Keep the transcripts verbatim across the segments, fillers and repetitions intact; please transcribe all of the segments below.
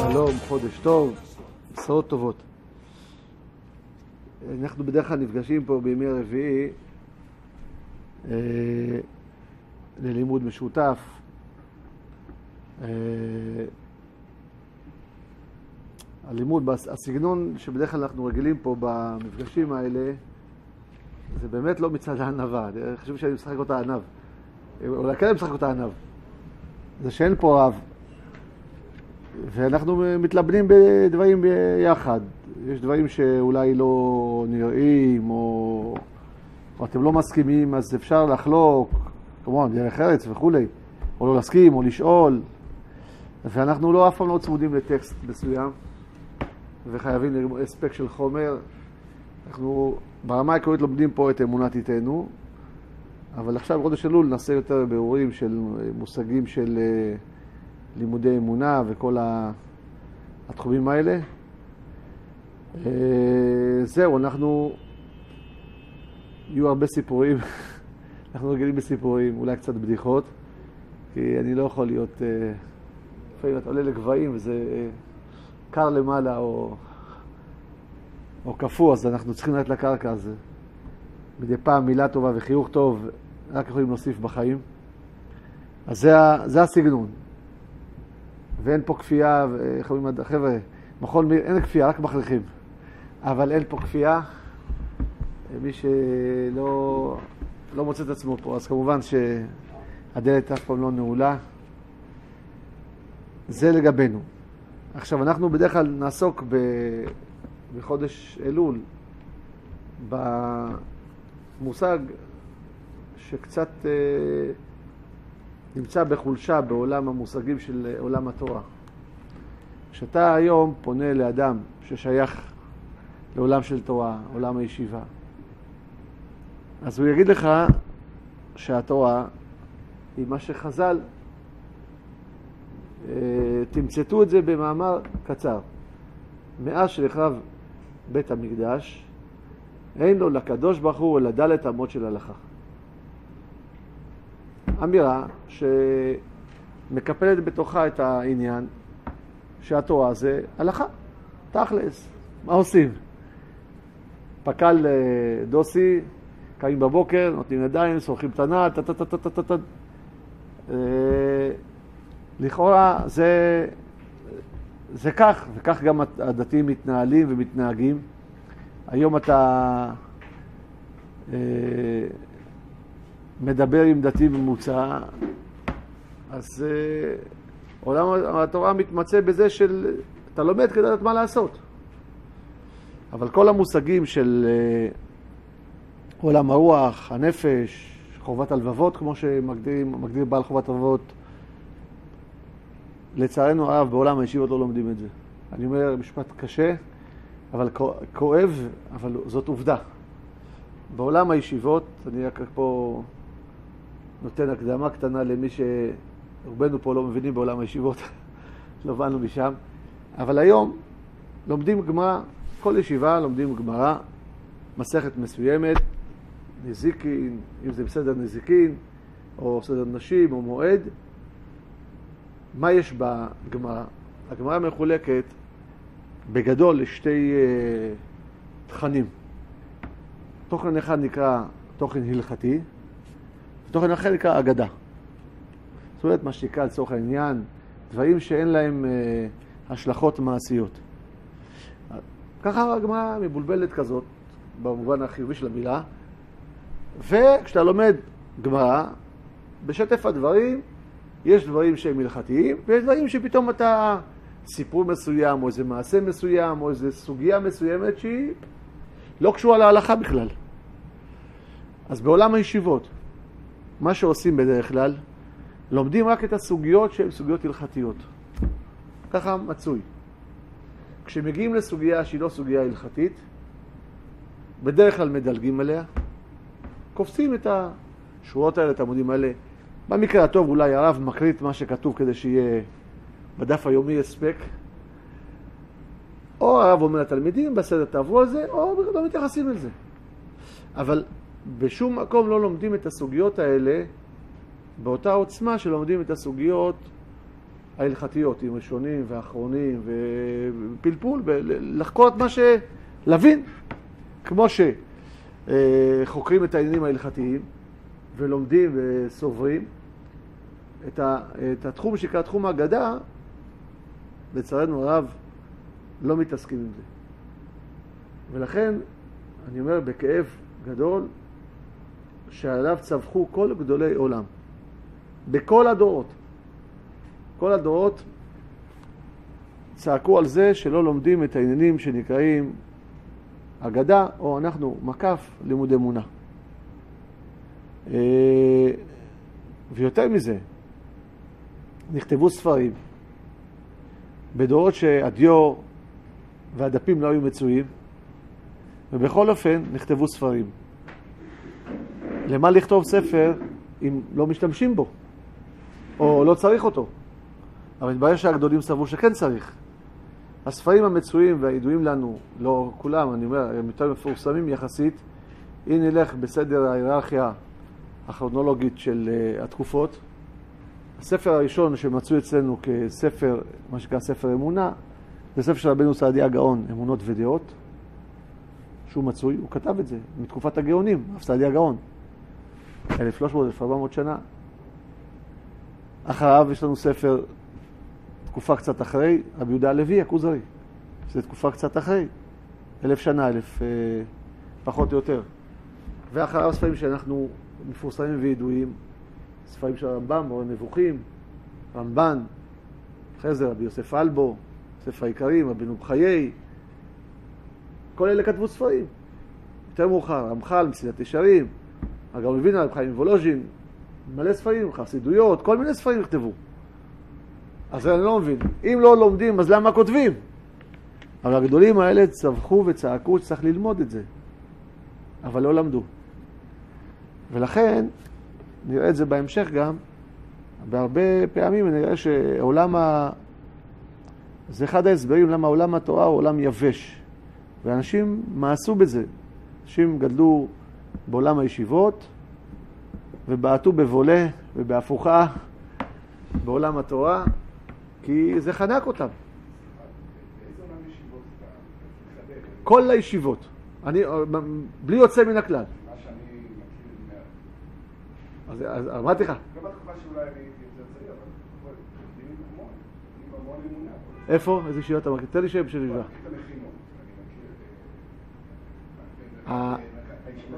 שלום, חודש טוב, בשורות טובות. אנחנו בדרך כלל נפגשים פה בימי רביעי אה, ללימוד משותף. אה, הלימוד, הסגנון שבדרך כלל אנחנו רגילים פה במפגשים האלה, זה באמת לא מצד הענבה. חשוב שאני משחק אותה ענב. אולי כן אני משחק אותה ענב. זה שאין פה רב. ואנחנו מתלבנים בדברים ביחד. יש דברים שאולי לא נראים, או, או אתם לא מסכימים, אז אפשר לחלוק, כמובן, דרך ארץ וכולי, או לא להסכים, או לשאול. ואנחנו לא אף פעם לא צמודים לטקסט מסוים, וחייבים לראות אספקט של חומר. אנחנו ברמה העקרונית לומדים פה את אמונת איתנו, אבל עכשיו בחודש אלול נעשה יותר בירורים של מושגים של לימודי אמונה וכל התחומים האלה. זהו, אנחנו יהיו הרבה סיפורים, אנחנו רגילים בסיפורים, אולי קצת בדיחות, כי אני לא יכול להיות, לפעמים אתה עולה לגבהים וזה קר למעלה או, או קפוא, אז אנחנו צריכים ללכת לקרקע הזה. מדי פעם מילה טובה וחיוך טוב רק יכולים להוסיף בחיים. אז זה, זה הסגנון. ואין פה כפייה, חבר'ה, מכון, אין כפייה, רק מכריחים. אבל אין פה כפייה. מי שלא לא מוצא את עצמו פה, אז כמובן שהדלת אף פעם לא נעולה. זה לגבינו. עכשיו, אנחנו בדרך כלל נעסוק ב, בחודש אלול במושג שקצת אה, נמצא בחולשה בעולם המושגים של עולם התורה. כשאתה היום פונה לאדם ששייך לעולם של תורה, עולם הישיבה, אז הוא יגיד לך שהתורה היא מה שחז"ל, אה, תמצתו את זה במאמר קצר. מאז שנחרב בית המקדש, אין לו לקדוש ברוך הוא אלא דלת אמות של הלכה. אמירה שמקפלת בתוכה את העניין שהתורה זה הלכה, תכלס. מה עושים? פקל דוסי, קמים בבוקר, נותנים ידיים, שורכים תנה, טטטטטטטט. לכאורה זה, זה כך, וכך גם הדתיים מתנהלים ומתנהגים. היום אתה אה, מדבר עם דתי ממוצע, אז אה, עולם התורה מתמצא בזה של, אתה לומד כדי לדעת מה לעשות. אבל כל המושגים של אה, עולם הרוח, הנפש, חובת הלבבות, כמו שמגדיר מגדיר בעל חובת הלבבות, לצערנו הרב בעולם הישיבות לא לומדים את זה. אני אומר משפט קשה, אבל כואב, אבל זאת עובדה. בעולם הישיבות, אני רק פה נותן הקדמה קטנה למי שרובנו פה לא מבינים בעולם הישיבות, לא באנו משם, אבל היום לומדים גמרא, כל ישיבה לומדים גמרא, מסכת מסוימת, נזיקין, אם זה בסדר נזיקין, או סדר נשים, או מועד. מה יש בגמרא? הגמרא מחולקת בגדול לשתי uh, תכנים. תוכן אחד נקרא תוכן הלכתי, ותוכן אחר נקרא אגדה. זאת אומרת, מה שנקרא לצורך העניין, דברים שאין להם uh, השלכות מעשיות. ככה הגמרא מבולבלת כזאת, במובן החיובי של המילה, וכשאתה לומד גמרא, בשטף הדברים, יש דברים שהם הלכתיים, ויש דברים שפתאום אתה סיפור מסוים, או איזה מעשה מסוים, או איזה סוגיה מסוימת שהיא לא קשורה להלכה בכלל. אז בעולם הישיבות, מה שעושים בדרך כלל, לומדים רק את הסוגיות שהן סוגיות הלכתיות. ככה מצוי. כשמגיעים לסוגיה שהיא לא סוגיה הלכתית, בדרך כלל מדלגים עליה, קופצים את השורות האלה, את העמודים האלה. במקרה הטוב אולי הרב מקריא את מה שכתוב כדי שיהיה בדף היומי הספק, או הרב אומר לתלמידים, בסדר תעברו על זה, או לא מתייחסים על זה. אבל בשום מקום לא לומדים את הסוגיות האלה באותה עוצמה שלומדים את הסוגיות ההלכתיות, עם ראשונים ואחרונים ופלפול, לחקור את מה ש... להבין, כמו שחוקרים את העניינים ההלכתיים ולומדים וסוברים את, ה... את התחום שקרא תחום ההגדה, לצערנו הרב לא מתעסקים עם זה. ולכן אני אומר בכאב גדול שעליו צווחו כל גדולי עולם, בכל הדורות. כל הדורות צעקו על זה שלא לומדים את העניינים שנקראים אגדה, או אנחנו מקף לימוד אמונה. ויותר מזה, נכתבו ספרים בדורות שהדיו והדפים לא היו מצויים, ובכל אופן נכתבו ספרים. למה לכתוב ספר אם לא משתמשים בו, או לא צריך אותו? אבל מתברר שהגדולים סברו שכן צריך. הספרים המצויים והידועים לנו, לא כולם, אני אומר, הם יותר מפורסמים יחסית. אם נלך בסדר ההיררכיה הכרונולוגית של uh, התקופות, הספר הראשון שמצוי אצלנו כספר, מה שקרא ספר אמונה, זה ספר של רבנו סעדיה גאון, אמונות ודעות, שהוא מצוי, הוא כתב את זה מתקופת הגאונים, רב סעדיה גאון, אלף ושלוש מאות עד אלף וארבע מאות שנה. אחריו יש לנו ספר, תקופה קצת אחרי, רבי יהודה הלוי הכוזרי, שזו תקופה קצת אחרי, אלף שנה, אלף אה, פחות או יותר. ואחריו ספרים שאנחנו מפורסמים וידועים, ספרים של הרמב"ם, מורה נבוכים, רמב"ן, אחרי זה רבי יוסף אלבו, ספר העיקרים, רבנו בחיי, כל אלה כתבו ספרים. יותר מאוחר, רמח"ל, מסילת ישרים, הגאון מווילנה, רב חיים מוולוז'ין, מלא ספרים, חסידויות, כל מיני ספרים נכתבו. אז אני לא מבין. אם לא לומדים, אז למה כותבים? אבל הגדולים האלה צווחו וצעקו שצריך ללמוד את זה. אבל לא למדו. ולכן, נראה את זה בהמשך גם, בהרבה פעמים נראה שעולם ה... זה אחד ההסברים למה עולם התורה הוא עולם יבש. ואנשים מעשו בזה. אנשים גדלו בעולם הישיבות, ובעטו בבולה ובהפוכה בעולם התורה, כי זה חנק אותם. כל הישיבות. אני, בלי יוצא מן הכלל. מה שאני מכיר אז, אז אמרתי לך. לא בתקופה שאולי אני הייתי יותר צעיר, אבל דינים המון, דינים המון אמונה. איפה? איזה ישיבה אתה מכיר? תן לי שם של ישיבה. את המכינות. אני מכיר את הישיבות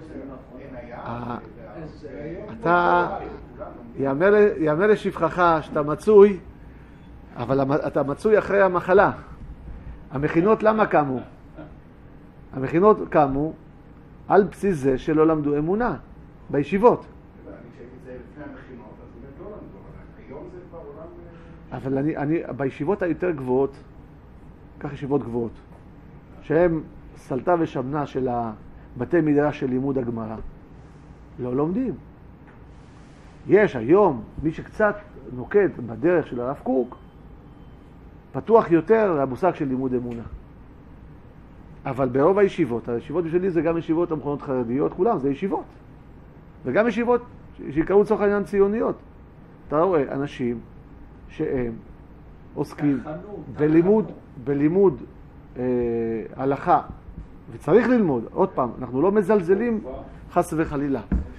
של עין הים. אתה, יאמר לשבחך שאתה מצוי, אבל אתה מצוי אחרי המחלה. המכינות למה קמו? המכינות קמו על בסיס זה שלא למדו אמונה בישיבות. אני חייתי את זה לפני המכינות, אז באמת לא למדו, אבל היום זה כבר עולם... אבל אני, אני, בישיבות היותר גבוהות, כך ישיבות גבוהות, שהן סלטה ושמנה של הבתי מדרש של לימוד הגמרא, לא לומדים. יש היום, מי שקצת נוקט בדרך של הרב קוק, פתוח יותר למושג של לימוד אמונה. אבל ברוב הישיבות, הישיבות בשבילי זה גם ישיבות המכונות חרדיות, כולם, זה ישיבות. וגם ישיבות שיקראו לצורך העניין ציוניות. אתה רואה אנשים שהם עוסקים בלימוד, בלימוד אה, הלכה, וצריך ללמוד, עוד פעם, אנחנו לא מזלזלים חס וחלילה.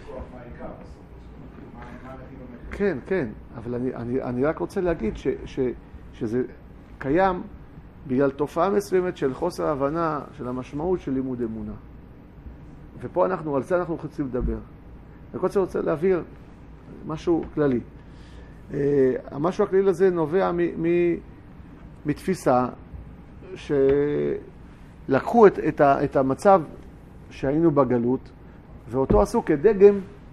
כן, כן, אבל אני, אני, אני רק רוצה להגיד ש, ש, שזה קיים בגלל תופעה מסוימת של חוסר הבנה של המשמעות של לימוד אמונה. ופה אנחנו, על זה אנחנו רוצים לדבר. אני רוצה, רוצה להעביר משהו כללי. המשהו הכללי הזה נובע מ, מ, מתפיסה שלקחו את, את, ה, את המצב שהיינו בגלות, ואותו עשו כדגם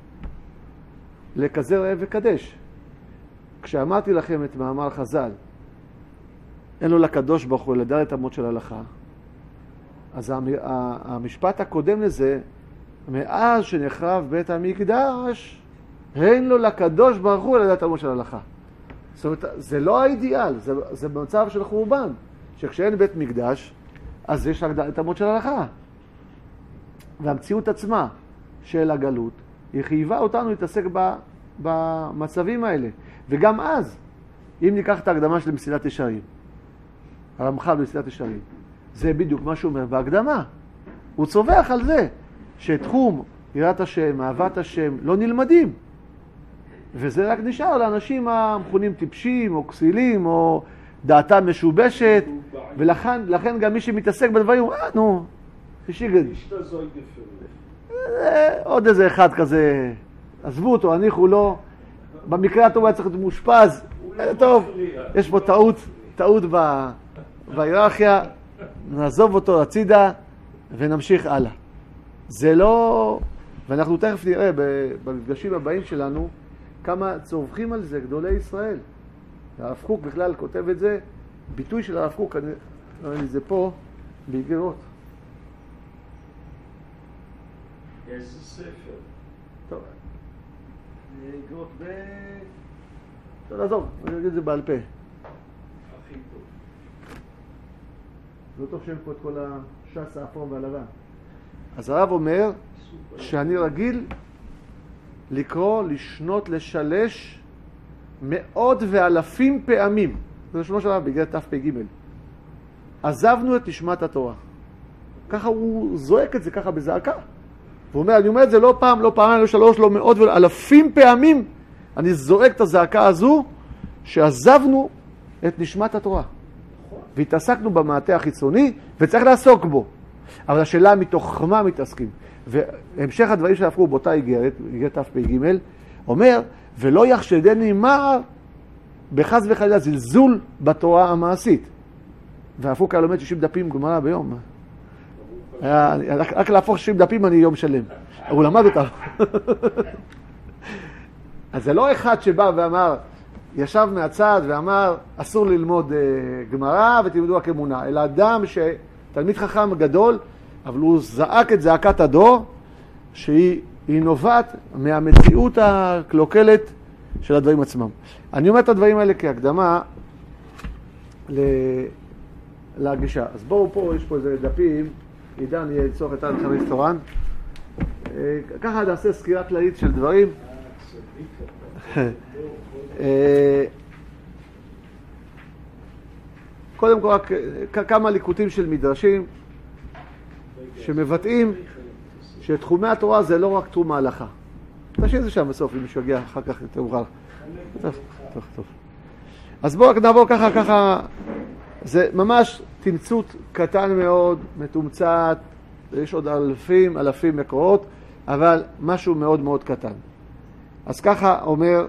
לכזה ראה וקדש. כשאמרתי לכם את מאמר חז"ל, אין לו לקדוש ברוך הוא לדעת את אמות של הלכה, אז המשפט הקודם לזה, מאז שנחרב בית המקדש, אין לו לקדוש ברוך הוא לדעת את אמות של הלכה. זאת אומרת, זה לא האידיאל, זה, זה במצב של חורבן, שכשאין בית מקדש, אז יש רק את אמות של הלכה. והמציאות עצמה של הגלות, היא חייבה אותנו להתעסק במצבים האלה. וגם אז, אם ניקח את ההקדמה של מסילת ישרים, הרמח"ל במסילת ישרים, זה בדיוק מה שהוא אומר בהקדמה. הוא צובח על זה שתחום יראת השם, אהבת השם, לא נלמדים. וזה רק נשאר לאנשים המכונים טיפשים או כסילים או דעתם משובשת, ולכן לכן גם מי שמתעסק בדברים, אה, נו, שיגד. עוד איזה אחד כזה, עזבו אותו, הניחו לו, במקרה הטוב היה צריך להיות מושפז, טוב, יש פה טעות, טעות בהיררכיה, נעזוב אותו הצידה ונמשיך הלאה. זה לא, ואנחנו תכף נראה במפגשים הבאים שלנו, כמה צורכים על זה גדולי ישראל. הרב קוק בכלל כותב את זה, ביטוי של הרב קוק, אני רואה לי זה פה, באיגרות. איזה ספר? טוב, איגרות ב... טוב, עזוב, אני אגיד את זה בעל פה. הכי טוב. לא טוב שאין פה את כל השס האפור והלבן. אז הרב אומר שאני רגיל לקרוא, לשנות, לשלש מאות ואלפים פעמים. זה שמו של הרב בגלל תפ"ג. עזבנו את נשמת התורה. ככה הוא זועק את זה ככה בזעקה. הוא אומר, אני אומר את זה לא פעם, לא פעמיים, לא שלוש, לא מאות ואלפים פעמים. אני זועק את הזעקה הזו שעזבנו את נשמת התורה. והתעסקנו במעטה החיצוני וצריך לעסוק בו. אבל השאלה מתוך מה מתעסקים. והמשך הדברים שהפכו באותה איגרת, איגרת תפ"ג, אומר, ולא יחשדני מר בחס וחלילה זלזול בתורה המעשית. והפכו כאלה לומד שישים דפים גמרא ביום. היה, רק להפוך שישים דפים אני יום שלם. הוא למד אותם. אז זה לא אחד שבא ואמר, ישב מהצד ואמר, אסור ללמוד uh, גמרא ותלמדו רק אמונה, אלא אדם שתלמיד חכם גדול, אבל הוא זעק את זעקת הדור, שהיא נובעת מהמציאות הקלוקלת של הדברים עצמם. אני אומר את הדברים האלה כהקדמה להגישה. אז בואו פה, יש פה איזה דפים, עידן יהיה לצורך את חריף תורן. ככה נעשה סקירה כללית של דברים. קודם כל רק כמה ליקוטים של מדרשים שמבטאים שתחומי התורה זה לא רק תחום ההלכה. תשאיר את זה שם בסוף, אם מישהו יגיע אחר כך יותר מאוחר. טוב, טוב, טוב. אז בואו רק נעבור ככה, ככה, זה ממש תמצות קטן מאוד, מתומצת, יש עוד אלפים, אלפים מקורות, אבל משהו מאוד מאוד קטן. אז ככה אומר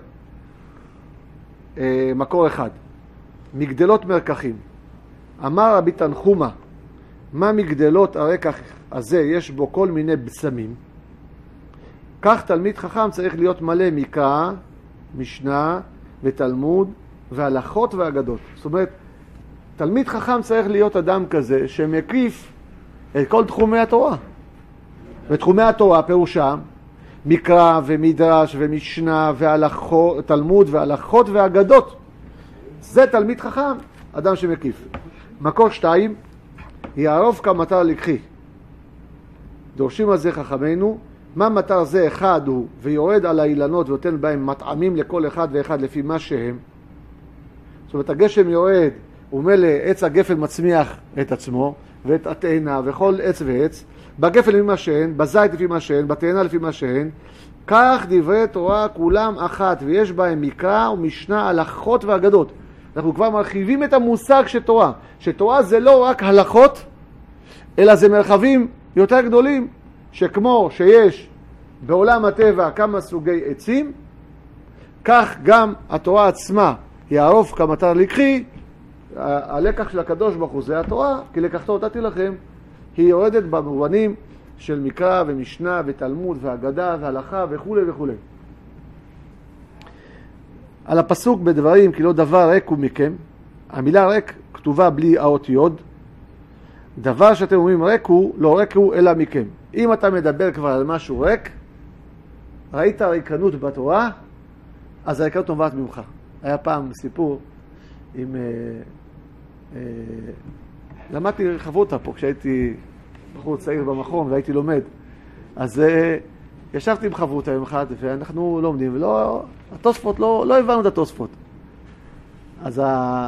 אה, מקור אחד, מגדלות מרקחים. אמר רבי תנחומה, מה מגדלות הרקח הזה יש בו כל מיני בצמים, כך תלמיד חכם צריך להיות מלא מקרא, משנה ותלמוד והלכות ואגדות. זאת אומרת, תלמיד חכם צריך להיות אדם כזה שמקיף את כל תחומי התורה. ותחומי התורה פירושם מקרא ומדרש ומשנה והלכות, תלמוד והלכות ואגדות. זה תלמיד חכם, אדם שמקיף. מקור שתיים, יערוף כמטר לקחי. דורשים על זה חכמינו, מה מטר זה אחד הוא ויורד על האילנות ונותן בהם מטעמים לכל אחד ואחד לפי מה שהם. זאת אומרת, הגשם יורד, ומלא עץ הגפן מצמיח את עצמו, ואת התאנה וכל עץ ועץ, בגפן לפי מה שהן, בזית לפי מה שהן, בתאנה לפי מה שהן, כך דברי תורה כולם אחת, ויש בהם מקרא ומשנה, הלכות ואגדות. אנחנו כבר מרחיבים את המושג של תורה, שתורה זה לא רק הלכות, אלא זה מרחבים יותר גדולים, שכמו שיש בעולם הטבע כמה סוגי עצים, כך גם התורה עצמה יערוף כמטר לקחי. הלקח של הקדוש ברוך הוא זה התורה, כי לקחתו נתתי לכם, היא יורדת במובנים של מקרא ומשנה ותלמוד והגדה והלכה וכו' וכו'. על הפסוק בדברים, כי לא דבר ריק הוא מכם, המילה ריק כתובה בלי האות יוד, דבר שאתם אומרים ריק הוא, לא ריק הוא אלא מכם. אם אתה מדבר כבר על משהו ריק, ראית ריקנות בתורה, אז הריקנות נובעת ממך. היה פעם סיפור עם... אה, אה, למדתי חברותה פה כשהייתי בחור צעיר במכון והייתי לומד. אז אה, ישבתי עם חברותה יום אחד ואנחנו לומדים, ולא, התוספות, לא, לא הבנו את התוספות. אז, ה...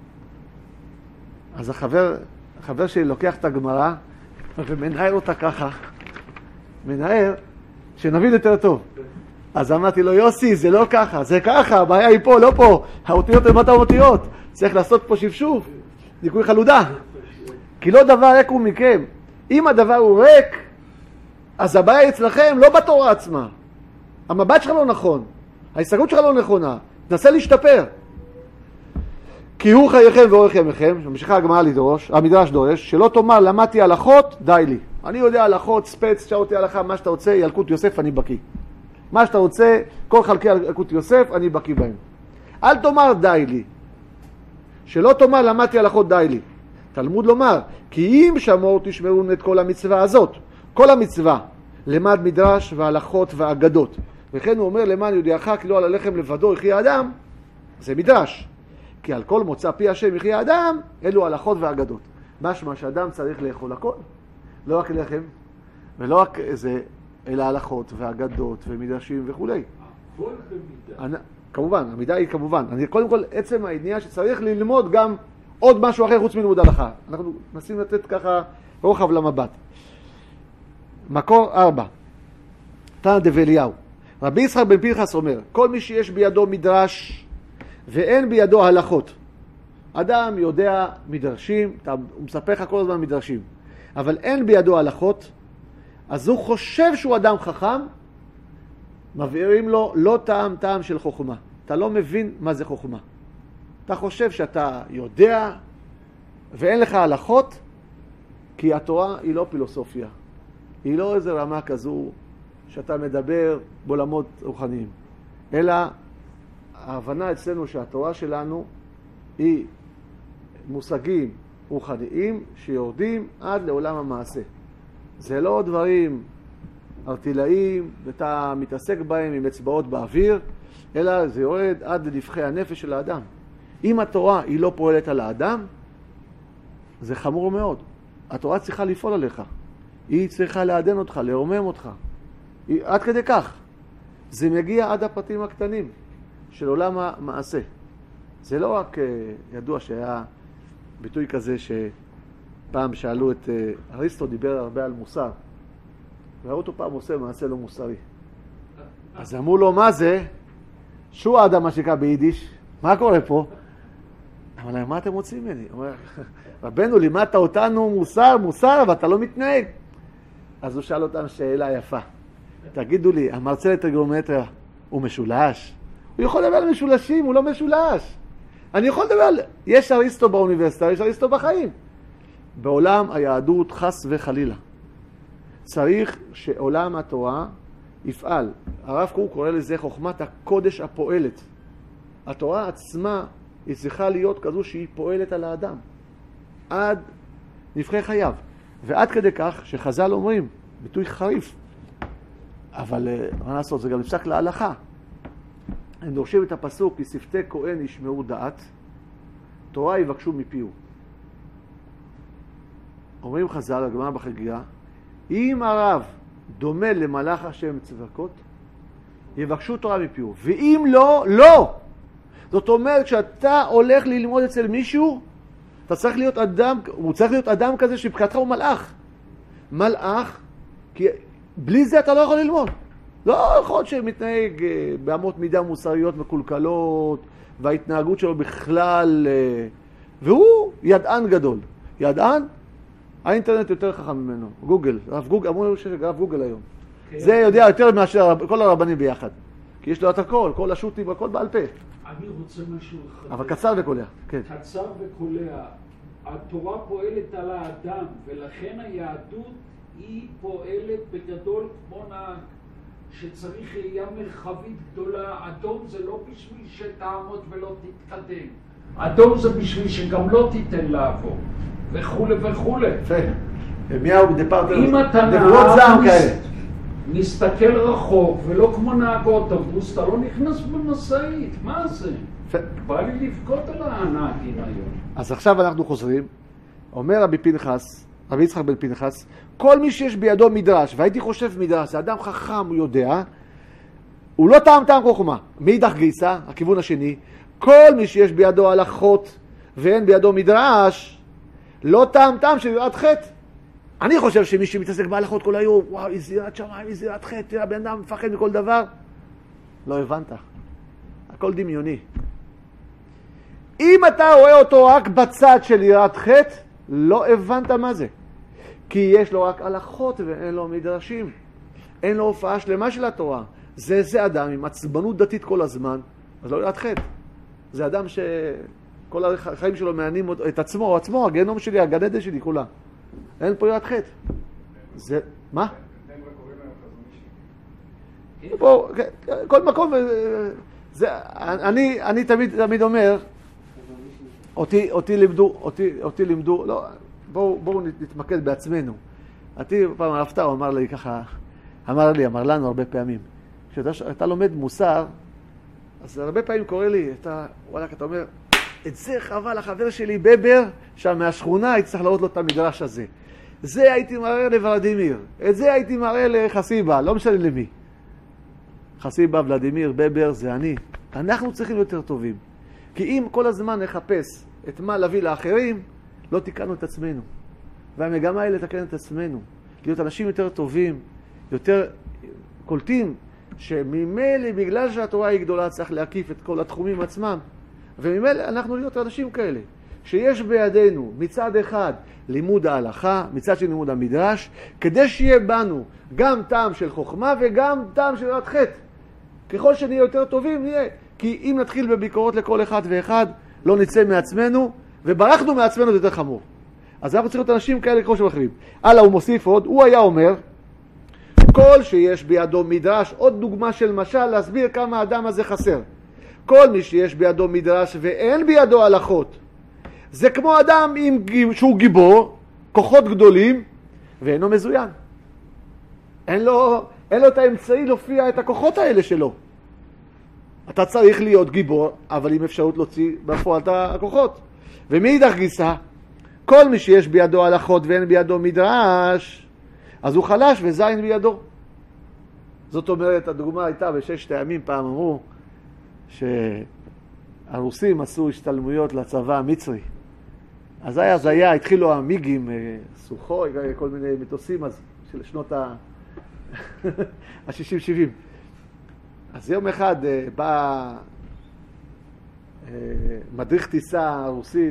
אז החבר, החבר שלי לוקח את הגמרא ומנער אותה ככה, מנער שנבין יותר טוב. אז אמרתי לו, יוסי, זה לא ככה, זה ככה, הבעיה היא פה, לא פה, האותיות הן אותה אותיות, צריך לעשות פה שפשוף, ניקוי חלודה. כי לא דבר ריק הוא מכם. אם הדבר הוא ריק, אז הבעיה אצלכם, לא בתורה עצמה. המבט שלך לא נכון, ההסתכלות שלך לא נכונה, תנסה להשתפר. כי הוא חייכם ואורך ימיכם, ממשיכה הגמרא לדרוש, המדרש דורש, שלא תאמר למדתי הלכות, די לי. אני יודע הלכות, ספץ, שאל אותי הלכה, מה שאתה רוצה, ילקוט יוסף, אני בקיא. מה שאתה רוצה, כל חלקי ילקוט יוסף, אני בקיא בהם. אל תאמר די לי. שלא תאמר למדתי הלכות, די לי. תלמוד לומר, כי אם שמור תשמרו את כל המצווה הזאת, כל המצווה, למד מדרש והלכות ואגדות. וכן הוא אומר, למען יודיעך כי לא על הלחם לבדו יחיה האדם, זה מדרש. כי על כל מוצא פי השם יחיה האדם, אלו הלכות ואגדות. משמע שאדם צריך לאכול הכל, לא רק לחם, ולא רק איזה, אלא הלכות ואגדות ומדרשים וכו'. הכל במידה. כמובן, המידה היא כמובן. אני קודם כל, עצם העניין שצריך ללמוד גם עוד משהו אחר חוץ מלימוד הלכה. אנחנו נסים לתת ככה רוחב למבט. מקור ארבע. תנא דבליהו. רבי יצחק בן פנחס אומר, כל מי שיש בידו מדרש ואין בידו הלכות. אדם יודע מדרשים, הוא מספר לך כל הזמן מדרשים, אבל אין בידו הלכות, אז הוא חושב שהוא אדם חכם, מבארים לו לא טעם טעם של חוכמה. אתה לא מבין מה זה חוכמה. אתה חושב שאתה יודע ואין לך הלכות, כי התורה היא לא פילוסופיה. היא לא איזו רמה כזו שאתה מדבר בעולמות רוחניים. אלא ההבנה אצלנו שהתורה שלנו היא מושגים רוחניים שיורדים עד לעולם המעשה. זה לא דברים ארטילאיים ואתה מתעסק בהם עם אצבעות באוויר, אלא זה יורד עד לנבחי הנפש של האדם. אם התורה היא לא פועלת על האדם, זה חמור מאוד. התורה צריכה לפעול עליך. היא צריכה לעדן אותך, לרומם אותך. היא, עד כדי כך. זה מגיע עד הפרטים הקטנים של עולם המעשה. זה לא רק ידוע שהיה ביטוי כזה שפעם שאלו את אריסטו, דיבר הרבה על מוסר. וראו אותו פעם עושה מעשה לא מוסרי. אז אמרו לו, מה זה? שו האדם מה שקרה ביידיש? מה קורה פה? אמר להם, מה אתם רוצים ממני? אומר, רבנו, לימדת אותנו מוסר, מוסר, אבל אתה לא מתנהג. אז הוא שאל אותם שאלה יפה. תגידו לי, המרצה לטריגונומטריה הוא משולש? הוא יכול לדבר על משולשים, הוא לא משולש. אני יכול לדבר על... יש אריסטו באוניברסיטה, יש אריסטו בחיים. בעולם היהדות חס וחלילה. צריך שעולם התורה יפעל. הרב קוק קורא לזה חוכמת הקודש הפועלת. התורה עצמה היא צריכה להיות כזו שהיא פועלת על האדם. עד נבחי חייו. ועד כדי כך שחז"ל אומרים, ביטוי חריף, אבל מה לעשות, זה גם נפסק להלכה. הם דורשים את הפסוק, כי שפתי כהן ישמעו דעת, תורה יבקשו מפיהו. אומרים חז"ל, הגמרא בחגיגה, אם הרב דומה למלאך השם צבקות, יבקשו תורה מפיהו. ואם לא, לא! זאת אומרת, כשאתה הולך ללמוד אצל מישהו, אתה צריך להיות אדם, הוא צריך להיות אדם כזה שבחינתך הוא מלאך. מלאך, כי בלי זה אתה לא יכול ללמוד. לא יכול שמתנהג באמות מידה מוסריות מקולקלות, וההתנהגות שלו בכלל, והוא ידען גדול. ידען, האינטרנט יותר חכם ממנו. גוגל, רב גוגל, אמרו שרב גוגל היום. זה יודע יותר מאשר כל הרבנים ביחד. כי יש לו את הכל, כל השוטים, הכל בעל פה. אני רוצה משהו אחד. אבל קצר וקולע, כן. קצר וקולע. התורה פועלת על האדם, ולכן היהדות היא פועלת בגדול כמו נהג, שצריך ראייה מרחבית גדולה. אדום זה לא בשביל שתעמוד ולא תתקדם. אדום זה בשביל שגם לא תיתן לעבור, וכו' וכו'. יפה. מי הוא דפרטר? אם אתה נהג, נסתכל רחוק, ולא כמו נהג אוטובוס, אתה לא נכנס במשאית. מה זה? בא לי לבכות על הנהגים היום. אז עכשיו אנחנו חוזרים. אומר רבי פנחס, רבי יצחק בן פנחס, כל מי שיש בידו מדרש, והייתי חושב מדרש, זה אדם חכם, הוא יודע, הוא לא טעם טעם חוכמה. מאידך גיסא, הכיוון השני, כל מי שיש בידו הלכות ואין בידו מדרש, לא טעם טעם של יראת חטא. אני חושב שמי שמתעסק בהלכות כל היום, וואו, איזה יראת שמיים, איזה יראת חטא, תראה, בן אדם מפחד מכל דבר. לא הבנת. הכל דמיוני. אם אתה רואה אותו רק בצד של יראת חטא, לא הבנת מה זה. כי יש לו רק הלכות ואין לו מדרשים. אין לו הופעה שלמה של התורה. זה זה אדם עם עצבנות דתית כל הזמן, אז לא יראת חטא. זה אדם שכל החיים שלו מעניינים את עצמו, עצמו, הגנום שלי, הגן עדן שלי, כולה. אין פה יראת חטא. זה, מה? פה, כל מקום, זה, אני, אני תמיד, תמיד אומר, אותי, אותי לימדו, אותי, אותי לימדו, לא, בואו, בואו נתמקד בעצמנו. אותי פעם הרב טאו אמר לי ככה, אמר לי, אמר לנו הרבה פעמים, כשאתה לומד מוסר, אז הרבה פעמים קורא לי, אתה, וואלה, אתה אומר, את זה חבל, החבר שלי בבר, שם מהשכונה, הייתי צריך לראות לו את המדרש הזה. זה הייתי מראה לוולדימיר, את זה הייתי מראה לחסיבה, לא משנה למי. חסיבה, ולדימיר, בבר, זה אני. אנחנו צריכים יותר טובים. כי אם כל הזמן נחפש את מה להביא לאחרים, לא תיקנו את עצמנו. והמגמה היא לתקן את עצמנו. להיות אנשים יותר טובים, יותר קולטים, שממילא בגלל שהתורה היא גדולה צריך להקיף את כל התחומים עצמם. וממילא אנחנו להיות אנשים כאלה. שיש בידינו מצד אחד לימוד ההלכה, מצד של לימוד המדרש, כדי שיהיה בנו גם טעם של חוכמה וגם טעם של יראת חטא. ככל שנהיה יותר טובים נהיה. כי אם נתחיל בביקורות לכל אחד ואחד, לא נצא מעצמנו, וברחנו מעצמנו זה יותר חמור. אז אנחנו צריכים להיות אנשים כאלה כמו שמחרים. הלאה, הוא מוסיף עוד, הוא היה אומר, כל שיש בידו מדרש, עוד דוגמה של משל, להסביר כמה האדם הזה חסר. כל מי שיש בידו מדרש ואין בידו הלכות, זה כמו אדם עם, שהוא גיבור, כוחות גדולים, ואינו מזוין. אין לו, אין לו את האמצעי להופיע את הכוחות האלה שלו. אתה צריך להיות גיבור, אבל עם אפשרות להוציא בפועל את הכוחות. ומאידך גיסא, כל מי שיש בידו הלכות ואין בידו מדרש, אז הוא חלש וזין בידו. זאת אומרת, הדוגמה הייתה בששת הימים, פעם אמרו שהרוסים עשו השתלמויות לצבא המצרי. אז היה, אז היה, התחילו המיגים, סוחוי, כל מיני מטוסים אז, של שנות ה-שישים שבעים. אז יום אחד בא מדריך טיסה רוסי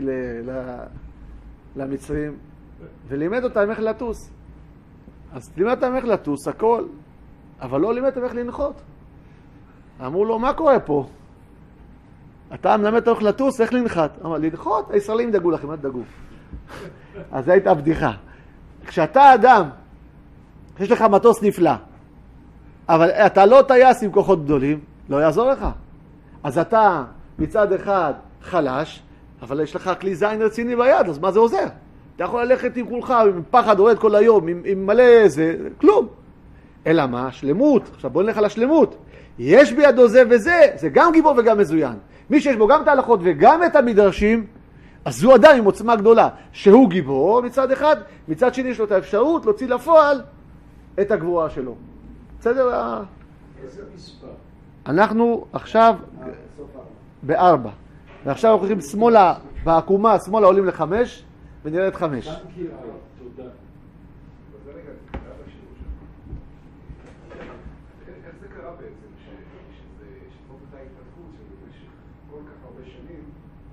למצרים ולימד אותם איך לטוס. אז לימד אותם איך לטוס, הכל, אבל לא לימד אותם איך לנחות. אמרו לו, מה קורה פה? אתה מלמד אותם איך לטוס, איך לנחת? אמר, לנחות? הישראלים דאגו לכם, אל תדאגו. אז זו הייתה בדיחה. כשאתה אדם, יש לך מטוס נפלא, אבל אתה לא טייס עם כוחות גדולים, לא יעזור לך. אז אתה מצד אחד חלש, אבל יש לך כלי זין רציני ביד, אז מה זה עוזר? אתה יכול ללכת עם כולך, עם פחד הורד כל היום, עם, עם מלא איזה, כלום. אלא מה? שלמות. עכשיו בוא נלך על השלמות. יש בידו זה וזה, זה גם גיבור וגם מזוין. מי שיש בו גם את ההלכות וגם את המדרשים, אז זו אדם עם עוצמה גדולה, שהוא גיבור מצד אחד, מצד שני יש לו את האפשרות להוציא לפועל את הגבורה שלו. בסדר? איזה מספר? אנחנו עכשיו בארבע. ועכשיו אנחנו הולכים שמאלה, בעקומה, שמאלה עולים לחמש, ונראה את חמש. תודה. וזה רגע, זה קרה בשיעור שלנו. איך זה קרה בעצם, שזאת אותה התפתחות שבמשך כל כך הרבה שנים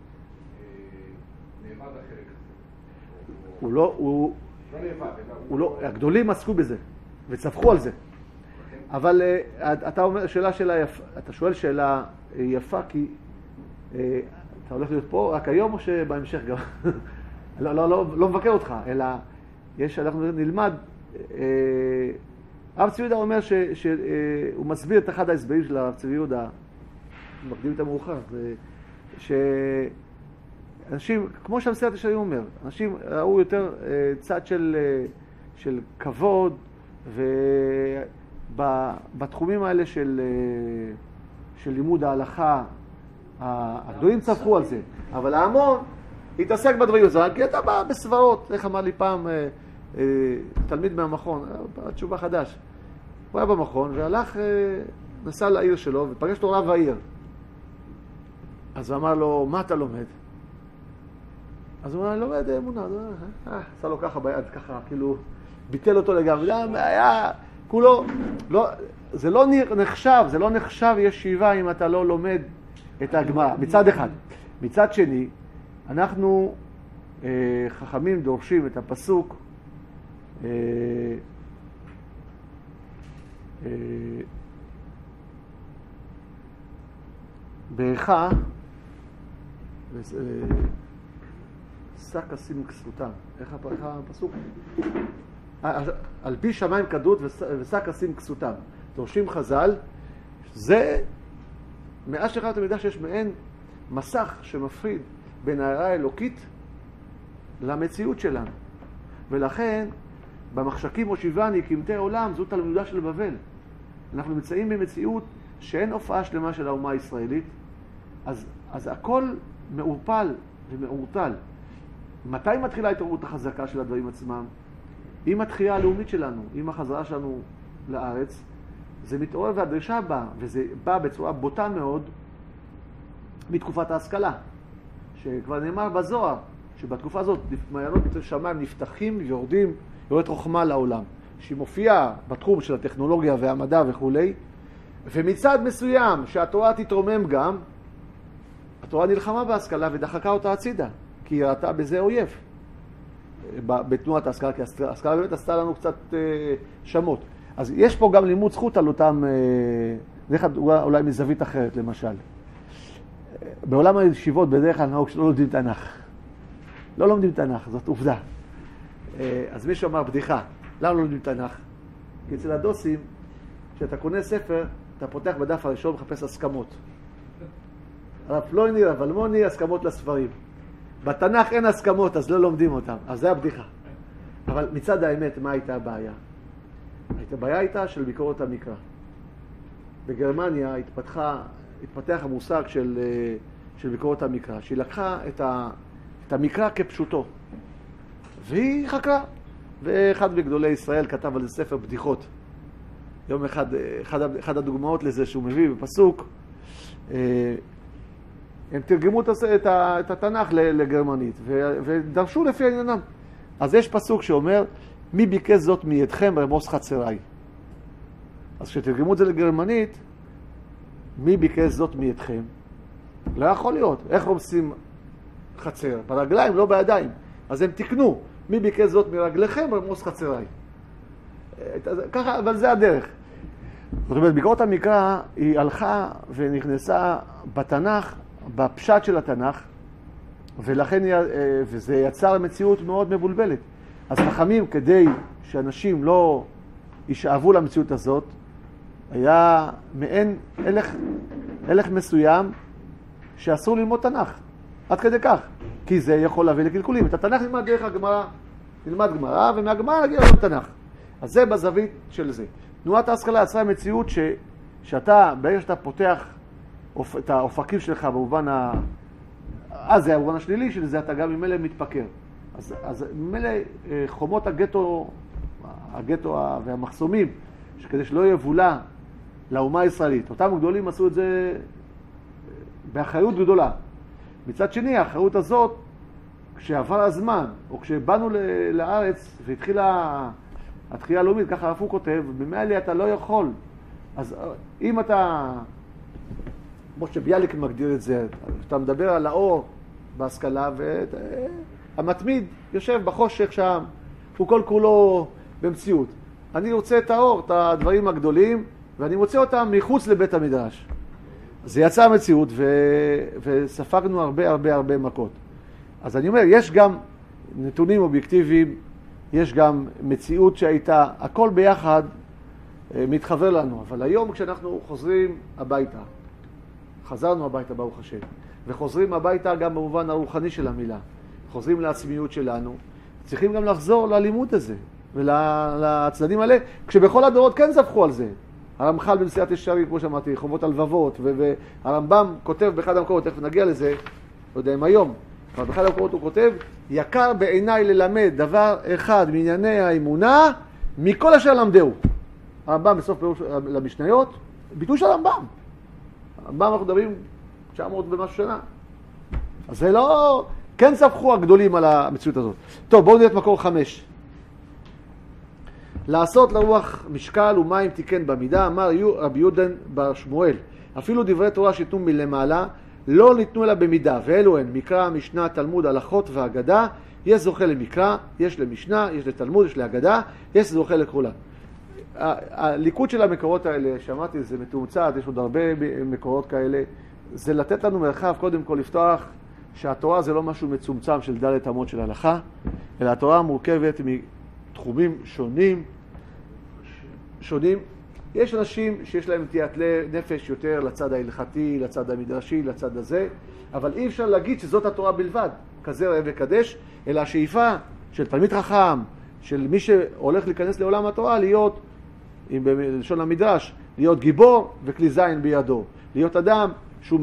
נאמד החלק הזה? הוא לא, הוא... לא נאמד, הוא לא, הגדולים עסקו בזה, וצפחו על זה. אבל אתה אומר, שאלה שאלה יפה, אתה שואל שאלה יפה, כי אתה הולך להיות פה רק היום או שבהמשך גם? לא, לא, לא, לא מבקר אותך, אלא יש, אנחנו נלמד, הרב צבי יהודה אומר שהוא מסביר את אחד ההסברים של הרב צבי יהודה, מקדים את המאוחר, שאנשים, כמו שהמסילת ישרים אומר, אנשים ראו יותר צד של, של כבוד, ובתחומים האלה של, של לימוד ההלכה, הגדולים צפחו על זה, אבל ההמון התעסק בדברים הזה, כי אתה בא בסברות, איך אמר לי פעם אה, אה, תלמיד מהמכון, תשובה חדש, הוא היה במכון והלך, אה, נסע לעיר שלו ופגש אותו רב העיר. אז הוא אמר לו, מה אתה לומד? אז הוא אמר, אני לומד אמונה. אה, עשה לו ככה ביד, ככה, כאילו, ביטל אותו לגמרי. היה, כולו, לא, זה לא נחשב, זה לא נחשב ישיבה אם אתה לא לומד את הגמרא, מצד אחד. מצד שני, אנחנו אה, חכמים דורשים את הפסוק, אה, אה, בערכה, שק אשים כסותם. איך הפסוק? על פי שמיים כדות ושק אשים כסותם. דורשים חז"ל, זה מאז שחרר את המידע שיש מעין מסך שמפריד בין ההערה האלוקית למציאות שלנו. ולכן במחשכים מושיבני קמתי עולם זו תלמודה של בבל. אנחנו נמצאים במציאות שאין הופעה שלמה של האומה הישראלית, אז, אז הכל מעורפל ומעורטל. מתי מתחילה ההתעוררות החזקה של הדברים עצמם? עם התחייה הלאומית שלנו, עם החזרה שלנו לארץ, זה מתעורר והדרישה באה, וזה בא בצורה בוטה מאוד מתקופת ההשכלה, שכבר נאמר בזוהר, שבתקופה הזאת מעיינות שמיים נפתחים ויורדים, יורדת חוכמה לעולם, שהיא מופיעה בתחום של הטכנולוגיה והמדע וכו'. ומצד מסוים שהתורה תתרומם גם, התורה נלחמה בהשכלה ודחקה אותה הצידה, כי היא ראתה בזה אויב בתנועת ההשכלה, כי ההשכלה באמת עשתה לנו קצת שמות. אז יש פה גם לימוד זכות על אותם, דרך אולי מזווית אחרת למשל. בעולם הישיבות בדרך כלל נהוג שלא לומדים תנ"ך. לא לומדים תנ"ך, זאת עובדה. אז מישהו אמר בדיחה, למה לא לומדים תנ"ך? כי אצל הדוסים, כשאתה קונה ספר, אתה פותח בדף הראשון ומחפש הסכמות. הרב פלויני, רב אלמוני, הסכמות לספרים. בתנ"ך אין הסכמות, אז לא לומדים אותם. אז זה הבדיחה. אבל מצד האמת, מה הייתה הבעיה? הבעיה הייתה של ביקורת המקרא. בגרמניה התפתחה, התפתח המושג של, של ביקורת המקרא, שהיא לקחה את, ה, את המקרא כפשוטו. והיא חקרה. ואחד בגדולי ישראל כתב על זה ספר בדיחות. יום אחד, אחד, אחד הדוגמאות לזה שהוא מביא בפסוק, הם תרגמו את, את התנ"ך לגרמנית ודרשו לפי העניינם. אז יש פסוק שאומר, מי ביקש זאת מידכם רמוס חצריי. אז כשתרגמו את זה לגרמנית, מי ביקש זאת מידכם? לא יכול להיות. איך רומסים חצר? ברגליים, לא בידיים. אז הם תקנו, מי ביקש זאת מרגליכם רמוס חצריי. ככה, אבל זה הדרך. זאת אומרת, ביקורת המקרא היא הלכה ונכנסה בתנ"ך, בפשט של התנ"ך, ולכן וזה יצר מציאות מאוד מבולבלת. אז חכמים, כדי שאנשים לא ישאבו למציאות הזאת, היה מעין הלך, הלך מסוים שאסור ללמוד תנ"ך, עד כדי כך, כי זה יכול להביא לקלקולים. את התנ"ך נלמד דרך הגמרא, נלמד גמרא, ומהגמרא נגיע ללמוד תנ"ך. אז זה בזווית של זה. תנועת ההשכלה יצרה מציאות ש, שאתה, ברגע שאתה פותח אופ, את האופקים שלך במובן ה... אז זה המובן השלילי של זה, אתה גם ממילא מתפקר. אז, אז ממילא חומות הגטו, הגטו והמחסומים, שכדי שלא יבולה לאומה הישראלית. אותם גדולים עשו את זה באחריות גדולה. מצד שני, האחריות הזאת, כשעבר הזמן, או כשבאנו לארץ והתחילה התחייה הלאומית, ככה הרב קוק כותב, במילא אתה לא יכול. אז אם אתה, כמו שביאליק מגדיר את זה, אתה מדבר על האור בהשכלה, והמתמיד יושב בחושך שם, הוא כל כולו במציאות. אני רוצה את האור, את הדברים הגדולים, ואני מוצא אותם מחוץ לבית המדרש. זה יצא המציאות, ו... וספגנו הרבה הרבה הרבה מכות. אז אני אומר, יש גם נתונים אובייקטיביים, יש גם מציאות שהייתה, הכל ביחד מתחבר לנו. אבל היום כשאנחנו חוזרים הביתה, חזרנו הביתה ברוך השם, וחוזרים הביתה גם במובן הרוחני של המילה, חוזרים לעצמיות שלנו, צריכים גם לחזור ללימוד הזה, ולצדדים האלה, כשבכל הדורות כן זבחו על זה. הרמח"ל בנשיאת ישרים, כמו שאמרתי, חובות הלבבות, והרמב"ם כותב באחד המקורות, תכף נגיע לזה, לא יודע אם היום, אבל באחד המקורות הוא כותב, יקר בעיניי ללמד דבר אחד מענייני האמונה, מכל אשר למדהו. הרמב"ם בסוף פירוש למשניות, ביטוי של הרמב"ם. הרמב"ם אנחנו מדברים תשע מאות ומשהו שנה. אז זה לא... כן ספחו הגדולים על המציאות הזאת. טוב, בואו נראה את מקור חמש. לעשות לרוח משקל ומים תיקן במידה, אמר רבי יהודה בר שמואל. אפילו דברי תורה שיתנו מלמעלה, לא ניתנו לה במידה, ואלו הן מקרא, משנה, תלמוד, הלכות והגדה. יש זוכה למקרא, יש למשנה, יש לתלמוד, יש להגדה, יש זוכה לכולה. הליקוד של המקורות האלה, שמעתי, זה מתומצת, יש עוד הרבה מקורות כאלה, זה לתת לנו מרחב, קודם כל לפתוח, שהתורה זה לא משהו מצומצם של דלת אמות של הלכה, אלא התורה מורכבת מתחומים שונים, שונים. יש אנשים שיש להם נטיית נפש יותר לצד ההלכתי, לצד המדרשי, לצד הזה, אבל אי אפשר להגיד שזאת התורה בלבד, כזה ראה וקדש, אלא השאיפה של תלמיד חכם, של מי שהולך להיכנס לעולם התורה, להיות, אם בלשון המדרש, להיות גיבור וכלי זין בידו. להיות אדם שהוא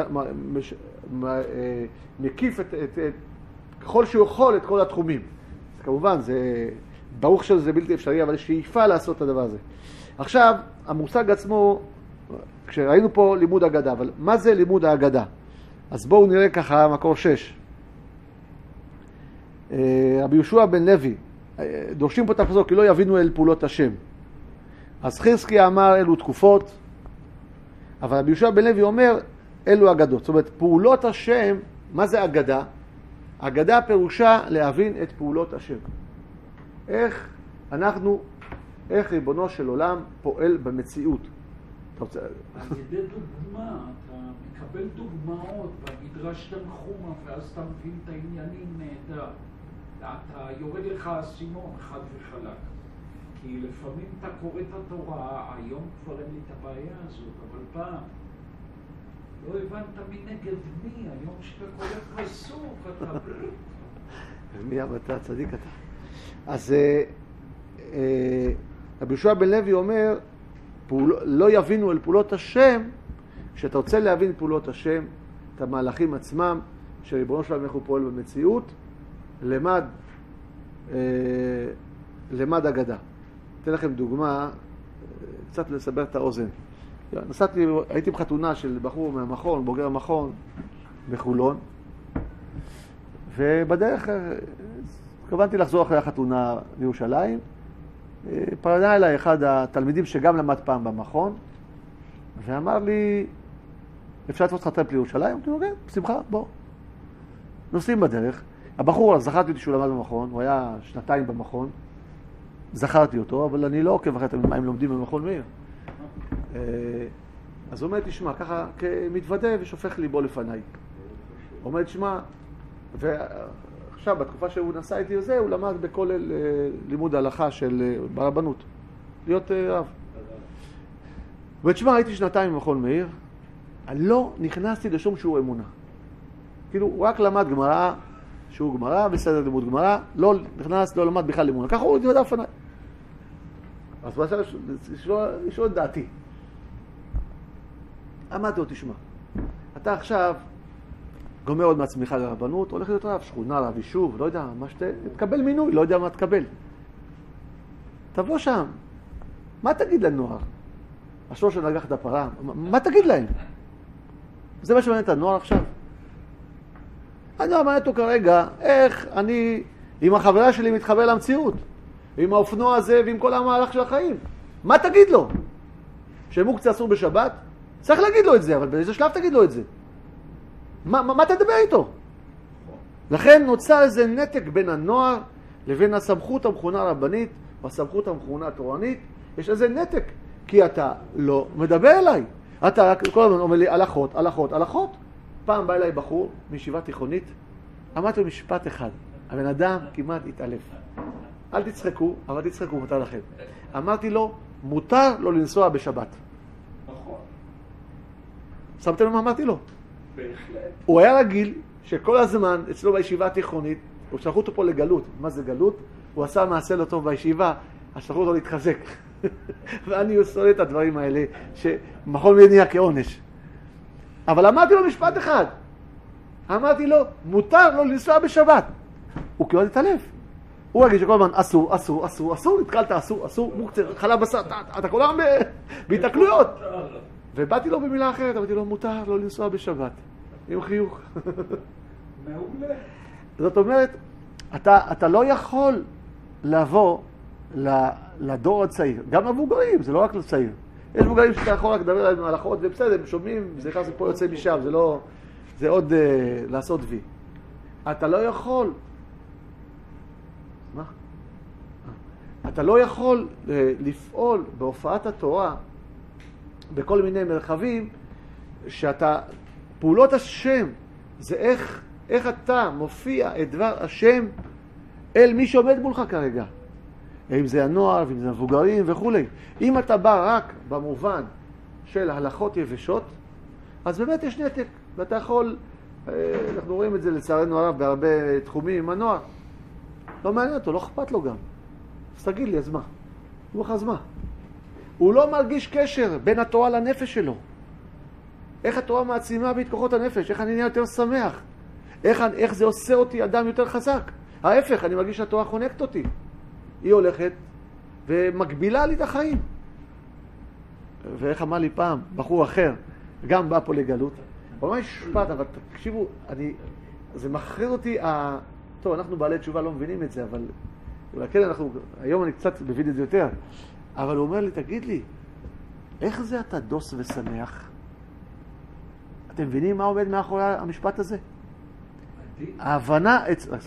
מקיף את, את, את, ככל שהוא יכול את כל התחומים. אז כמובן, זה, ברוך שזה בלתי אפשרי, אבל יש שאיפה לעשות את הדבר הזה. עכשיו, המושג עצמו, כשראינו פה לימוד אגדה, אבל מה זה לימוד האגדה? אז בואו נראה ככה, מקור שש. רבי יהושע בן לוי, דורשים פה את הפסוק, כי לא יבינו אל פעולות השם. אז חירסקי אמר אלו תקופות, אבל רבי יהושע בן לוי אומר אלו אגדות. זאת אומרת, פעולות השם, מה זה אגדה? אגדה פירושה להבין את פעולות השם. איך אנחנו, איך ריבונו של עולם פועל במציאות. על ידי דוגמה, אתה מקבל דוגמאות במדרש תנחומא, ואז אתה מבין את העניינים נהדר. אתה יורד לך הסימון חד וחלק. כי לפעמים אתה קורא את התורה, היום כבר אין לי את הבעיה הזאת, אבל פעם לא הבנת מנגד מי, היום שאתה קורא פסוק, אתה בלי. מי אתה, צדיק אתה. אז רבי יהושע בן לוי אומר, לא יבינו אל פעולות השם, כשאתה רוצה להבין פעולות השם, את המהלכים עצמם, שריבונו שלנו איך הוא פועל במציאות, למד, למד אגדה. אתן לכם דוגמה, קצת לסבר את האוזן. נסעתי, הייתי בחתונה של בחור מהמכון, בוגר המכון, בחולון, ובדרך התכוונתי לחזור אחרי החתונה לירושלים. פרדה אליי אחד התלמידים שגם למד פעם במכון, ואמר לי, אפשר לתפוס לך טרמפ לירושלים? אמרתי לו, כן, בשמחה, בוא. נוסעים בדרך. הבחור, זכרתי אותי שהוא למד במכון, הוא היה שנתיים במכון, זכרתי אותו, אבל אני לא עוקב אחרי מה הם לומדים במכון מאיר. אז הוא אומר, תשמע, ככה כמתוודה ושופך ליבו לפניי. הוא אומר, תשמע, ועכשיו, בתקופה שהוא נסע איתי לזה, הוא למד בכל לימוד ההלכה של ברבנות, להיות רב. ותשמע, הייתי שנתיים במכון מאיר, לא נכנסתי לשום שיעור אמונה. כאילו, הוא רק למד גמרא, שיעור גמרא, בסדר לימוד גמרא, לא נכנס, לא למד בכלל אמונה. ככה הוא התוודע לפניי. אז בסדר, לשאול את דעתי. אמרתי לו, תשמע, אתה עכשיו גומר עוד מעצמך לרבנות, הולך להיות רב, שכונה, רב יישוב, לא יודע, מה שתה, תקבל מינוי, לא יודע מה תקבל. תבוא שם, מה תגיד לנוער? השור שנגח את הפרה, מה תגיד להם? זה מה שמעניין את הנוער עכשיו. הנוער מעניין אותו כרגע, איך אני עם החברה שלי מתחבר למציאות, עם האופנוע הזה ועם כל המהלך של החיים. מה תגיד לו? שמוקצה אסור בשבת? צריך להגיד לו את זה, אבל באיזה שלב תגיד לו את זה? מה, מה, מה תדבר איתו? לכן נוצר איזה נתק בין הנוער לבין הסמכות המכונה הרבנית או הסמכות המכונה התורנית. יש איזה נתק, כי אתה לא מדבר אליי. אתה כל הזמן אומר לי הלכות, הלכות, הלכות. פעם בא אליי בחור מישיבה תיכונית, אמרתי לו משפט אחד, הבן אדם כמעט התעלף. אל תצחקו, אבל תצחקו, מותר לכם. אמרתי לו, מותר לו לנסוע בשבת. נכון. שמתם מה אמרתי לו? בהחלט. הוא היה רגיל שכל הזמן אצלו בישיבה התיכונית, הוא שלחו אותו פה לגלות. מה זה גלות? הוא עשה מעשה לא טוב בישיבה, אז שלחו אותו להתחזק. ואני עושה את הדברים האלה, שמכון מאיר נהיה כעונש. אבל אמרתי לו משפט אחד. אמרתי לו, מותר לו לנסוע בשבת. הוא כמעט התעלף. הוא רגיל שכל הזמן אסור, אסור, אסור, אסור, התקלת, אסור, אסור, מוקצה, חלב בשר, אתה כל הזמן בהתקלויות. ובאתי לו במילה אחרת, אמרתי לו, מותר לו לנסוע בשבת. עם חיוך. מעולה. זאת אומרת, אתה, אתה לא יכול לבוא לדור הצעיר, גם מבוגרים, זה לא רק לצעיר. יש מבוגרים שאתה יכול רק לדבר עליהם הלכות, ובסדר, הם שומעים, זה ככה, זה פה יוצא משם, זה לא, זה עוד uh, לעשות וי. אתה לא יכול, מה? אתה לא יכול uh, לפעול בהופעת התורה בכל מיני מרחבים שאתה, פעולות השם, זה איך, איך אתה מופיע את דבר השם אל מי שעומד מולך כרגע. אם זה הנוער, ואם זה המבוגרים וכו'. אם אתה בא רק במובן של הלכות יבשות, אז באמת יש נתק. ואתה יכול, אנחנו רואים את זה לצערנו הרב בהרבה תחומים עם הנוער. לא מעניין אותו, לא אכפת לו גם. אז תגיד לי, אז מה? הוא אומר, אז מה? הוא לא מרגיש קשר בין התורה לנפש שלו. איך התורה מעצימה בי את כוחות הנפש? איך אני נהיה יותר שמח? איך, איך זה עושה אותי אדם יותר חזק? ההפך, אני מרגיש שהתורה חונקת אותי. היא הולכת ומגבילה לי את החיים. ואיך אמר לי פעם, בחור אחר, גם בא פה לגלות, הוא אמר לי שפט, אבל תקשיבו, אני, זה מחריר אותי, ה... טוב, אנחנו בעלי תשובה לא מבינים את זה, אבל אולי כן, אנחנו, היום אני קצת מבין את זה יותר, אבל הוא אומר לי, תגיד לי, איך זה אתה דוס ושמח? אתם מבינים מה עומד מאחורי המשפט הזה? ההבנה,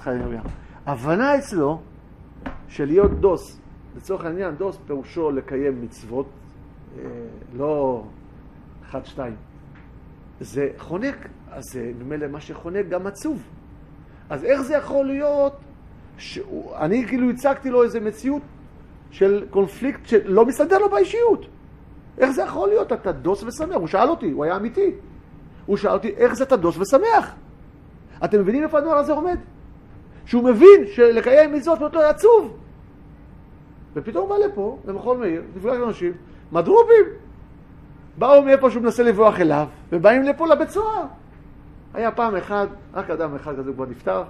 ההבנה אצלו, של להיות דוס, לצורך העניין, דוס פירושו לקיים מצוות, אה, לא אחד, שתיים. זה חונק, אז זה ממילא מה שחונק גם עצוב. אז איך זה יכול להיות, שהוא, אני כאילו הצגתי לו איזה מציאות של קונפליקט שלא מסתדר לו באישיות. איך זה יכול להיות? אתה דוס ושמח. הוא שאל אותי, הוא היה אמיתי. הוא שאל אותי, איך זה אתה דוס ושמח? אתם מבינים איפה הדבר הזה עומד? שהוא מבין שלקיים מצוות אותו עצוב. ופתאום בא לפה, למכון מאיר, נפגש אנשים, מדרובים. באו מאיפה שהוא מנסה לברוח אליו, ובאים לפה לבית סוהר. היה פעם אחד, רק אדם אחד כזה כבר נפטר,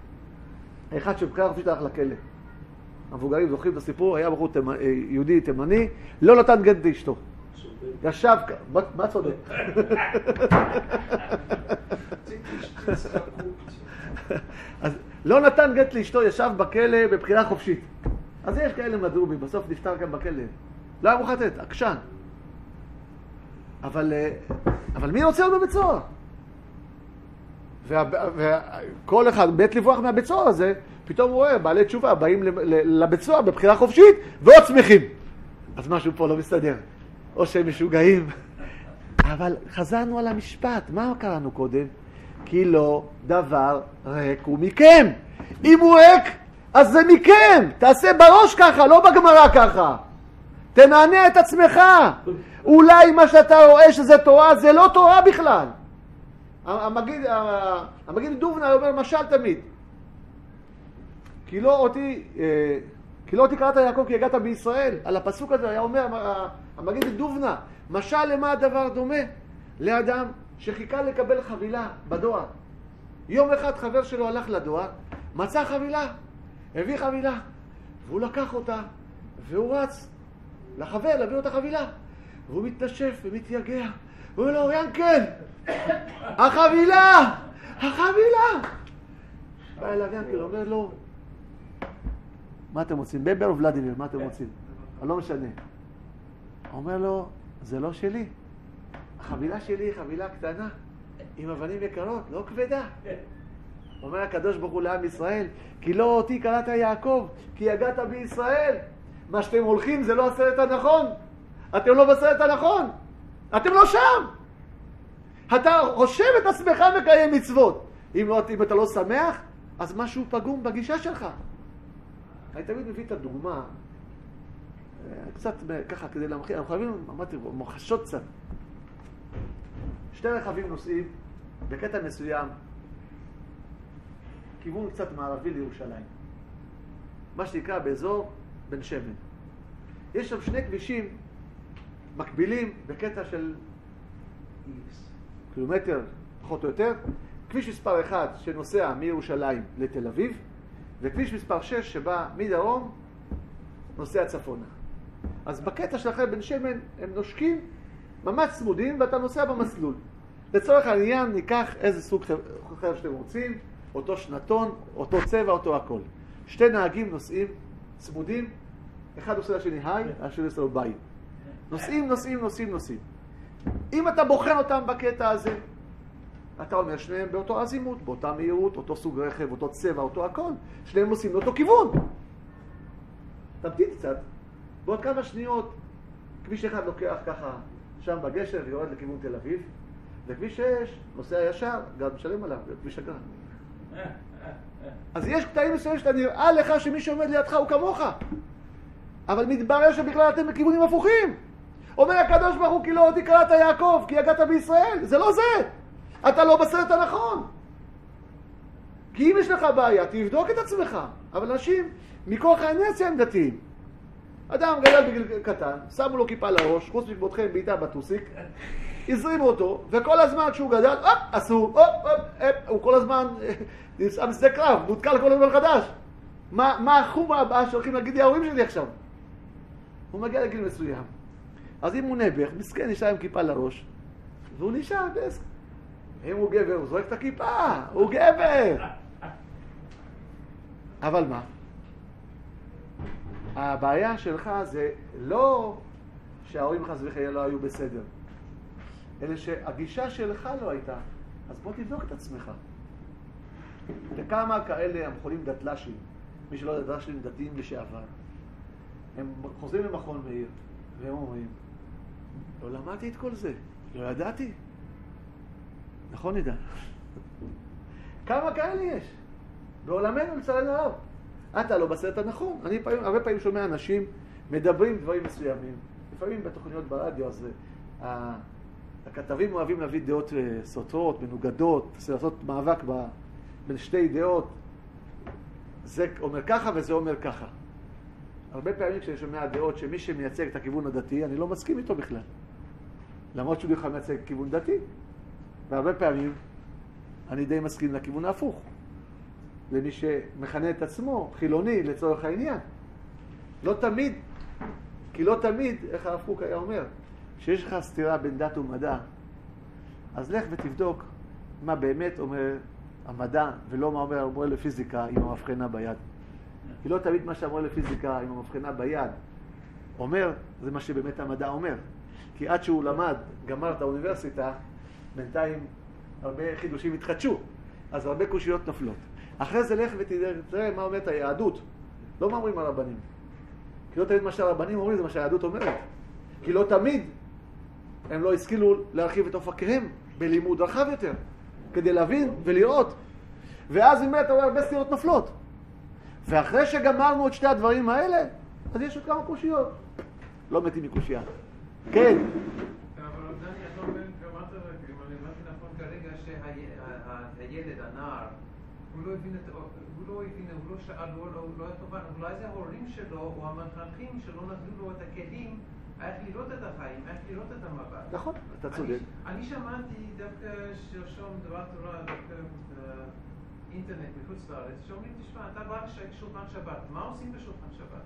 אחד שבחירה חופשית הלך לכלא. המבוגרים זוכרים את הסיפור, היה בחור תימ... יהודי תימני, לא נתן גט לאשתו. ישב, מה צודק? אז לא נתן גט לאשתו, ישב בכלא בבחירה חופשית. אז יש כאלה מדרובים, בסוף נפטר כאן בכלא. לא היה מוכן לתת, עקשן. אבל, אבל מי רוצה להיות בבית סוהר? וכל אחד בית לברוח מהבית סוהר הזה, פתאום הוא רואה, בעלי תשובה, באים לבית סוהר בבחירה חופשית, ועוד שמחים. אז משהו פה לא מסתדר. או שהם משוגעים. אבל חזרנו על המשפט. מה קראנו קודם? כי לא דבר ריק הוא מכם. אם הוא ריק, אז זה מכם. תעשה בראש ככה, לא בגמרא ככה. תנענע את עצמך. אולי מה שאתה רואה שזה תורה, זה לא תורה בכלל. המגיד, המגיד דובנה אומר משל תמיד. כי לא אותי, כי לא אותי קראת יעקב כי הגעת בישראל. על הפסוק הזה היה אומר, המגיד דובנה, משל למה הדבר דומה? לאדם שחיכה לקבל חבילה בדואר. יום אחד חבר שלו הלך לדואר, מצא חבילה, הביא חבילה, והוא לקח אותה, והוא רץ לחבר להביא אותה חבילה. והוא מתנשף ומתייגע. הוא אומר לו, ינקל, החבילה, החבילה. בא אליו ינקל, אומר לו, מה אתם רוצים? בבר או ולדימיר, מה אתם רוצים? אבל לא משנה. אומר לו, זה לא שלי. החבילה שלי היא חבילה קטנה, עם אבנים יקרות, לא כבדה. אומר הקדוש ברוך הוא לעם ישראל, כי לא אותי קראת יעקב, כי הגעת בישראל. מה שאתם הולכים זה לא הסרט הנכון. אתם לא בסרט הנכון. אתם לא שם. אתה חושב את עצמך מקיים מצוות. אם, לא, אם אתה לא שמח, אז משהו פגום בגישה שלך. אני תמיד מביא את הדוגמה, קצת ככה כדי להמחיש, אנחנו חייבים, אמרתי, מוחשות קצת. שתי רכבים נוסעים בקטע מסוים, כיוון קצת מערבי לירושלים. מה שנקרא באזור בן שמן. יש שם שני כבישים מקבילים בקטע של קילומטר, פחות או יותר. כביש מספר אחד שנוסע מירושלים לתל אביב, וכביש מספר שש שבא מדרום, נוסע צפונה. אז בקטע של אחרי בן שמן הם נושקים ממש צמודים ואתה נוסע במסלול. לצורך העניין ניקח איזה סוג חרב שאתם רוצים, אותו שנתון, אותו צבע, אותו הכל. שתי נהגים נוסעים צמודים, אחד עושה לשני היי, השני עושה לו ביי. נוסעים, נוסעים, נוסעים, נוסעים. אם אתה בוחן אותם בקטע הזה, אתה אומר שניהם באותו עזימות, באותה מהירות, אותו סוג רכב, אותו צבע, אותו הכל. שניהם נוסעים לאותו כיוון. תמתין קצת, בעוד כמה שניות, כביש אחד לוקח ככה שם בגשר ויורד לכיוון תל אביב, וכביש שש נוסע ישר, גם משלם עליו, כביש אגרה. אז יש קטעים מסוימים שאתה נראה לך שמי שעומד לידך הוא כמוך, אבל מתברר שבכלל אתם בכיוונים הפוכים. אומר הקדוש ברוך הוא, כי לא אותי קראת יעקב, כי הגעת בישראל. זה לא זה. אתה לא בסרט הנכון. כי אם יש לך בעיה, תבדוק את עצמך. אבל אנשים, מכוח האינרציה הם דתיים. אדם גדל בגיל קטן, שמו לו כיפה לראש, חוץ מכבודכם בעיטה בטוסיק, הזרימו אותו, וכל הזמן כשהוא גדל, אופ, אסור, אופ, אופ, אופ, הוא כל הזמן נמצא בשדה קרב, מותקל כל הזמן חדש. מה, מה החום הבא שהולכים להגיד לי ההורים שלי עכשיו? הוא מגיע לגיל מסוים. אז אם הוא נבח, מסכן, נשאר עם כיפה לראש, והוא נשאר דסק. אם הוא גבר, הוא זורק את הכיפה, הוא גבר. אבל מה? הבעיה שלך זה לא שההורים חס וחלילה לא היו בסדר, אלא שהגישה שלך לא הייתה. אז בוא תבדוק את עצמך. וכמה כאלה המכונים דתל"שים, מי שלא דתל"שים דתיים לשעבר, הם חוזרים למכון מאיר, והם אומרים, לא למדתי את כל זה, לא ידעתי. נכון נדע. כמה כאלה יש? בעולמנו לצלנו הרב. אתה לא בסרט הנכון. אני פעמים, הרבה פעמים שומע אנשים מדברים דברים מסוימים. לפעמים בתוכניות ברדיו, אז uh, הכתבים אוהבים להביא דעות סותרות, מנוגדות, לעשות מאבק ב, בין שתי דעות. זה אומר ככה וזה אומר ככה. הרבה פעמים כשאני שומע דעות שמי שמייצג את הכיוון הדתי, אני לא מסכים איתו בכלל. למרות שהוא בכלל מייצג כיוון דתי. והרבה פעמים אני די מסכים לכיוון ההפוך. למי שמכנה את עצמו חילוני לצורך העניין. לא תמיד, כי לא תמיד, איך הרב קוק היה אומר, שיש לך סתירה בין דת ומדע, אז לך ותבדוק מה באמת אומר המדע, ולא מה אומר המורה לפיזיקה עם המבחנה ביד. כי לא תמיד מה שאמור לפיזיקה עם המבחנה ביד אומר, זה מה שבאמת המדע אומר. כי עד שהוא למד, גמר את האוניברסיטה, בינתיים הרבה חידושים התחדשו, אז הרבה קושיות נופלות. אחרי זה לך ותראה מה אומרת היהדות. לא מה אומרים הרבנים. כי לא תמיד מה שהרבנים אומרים זה מה שהיהדות אומרת. כי לא תמיד הם לא השכילו להרחיב את אופקיהם בלימוד רחב יותר, כדי להבין ולראות. ואז אם אתה רואה הרבה סתירות נופלות. ואחרי שגמרנו את שתי הדברים האלה, אז יש עוד כמה קושיות. לא מתים מקושייה. כן. אבל דני, אתה אומר, אמרת, אם אני אמרתי נכון כרגע, שהילד, הנער, הוא לא הבין, הוא לא הבין, הוא לא שאל, הוא לא היה טובה, אולי זה ההורים שלו או המחנכים שלא נתנו לו את הכלים איך לראות את החיים, איך לראות את המבט. נכון, אתה צודק. אני שמעתי דווקא שלשום דבר תורה, דווקא אינטרנט מחוץ לארץ, שאומרים, תשמע, אתה בא לשולחן שבת, מה עושים בשולחן שבת?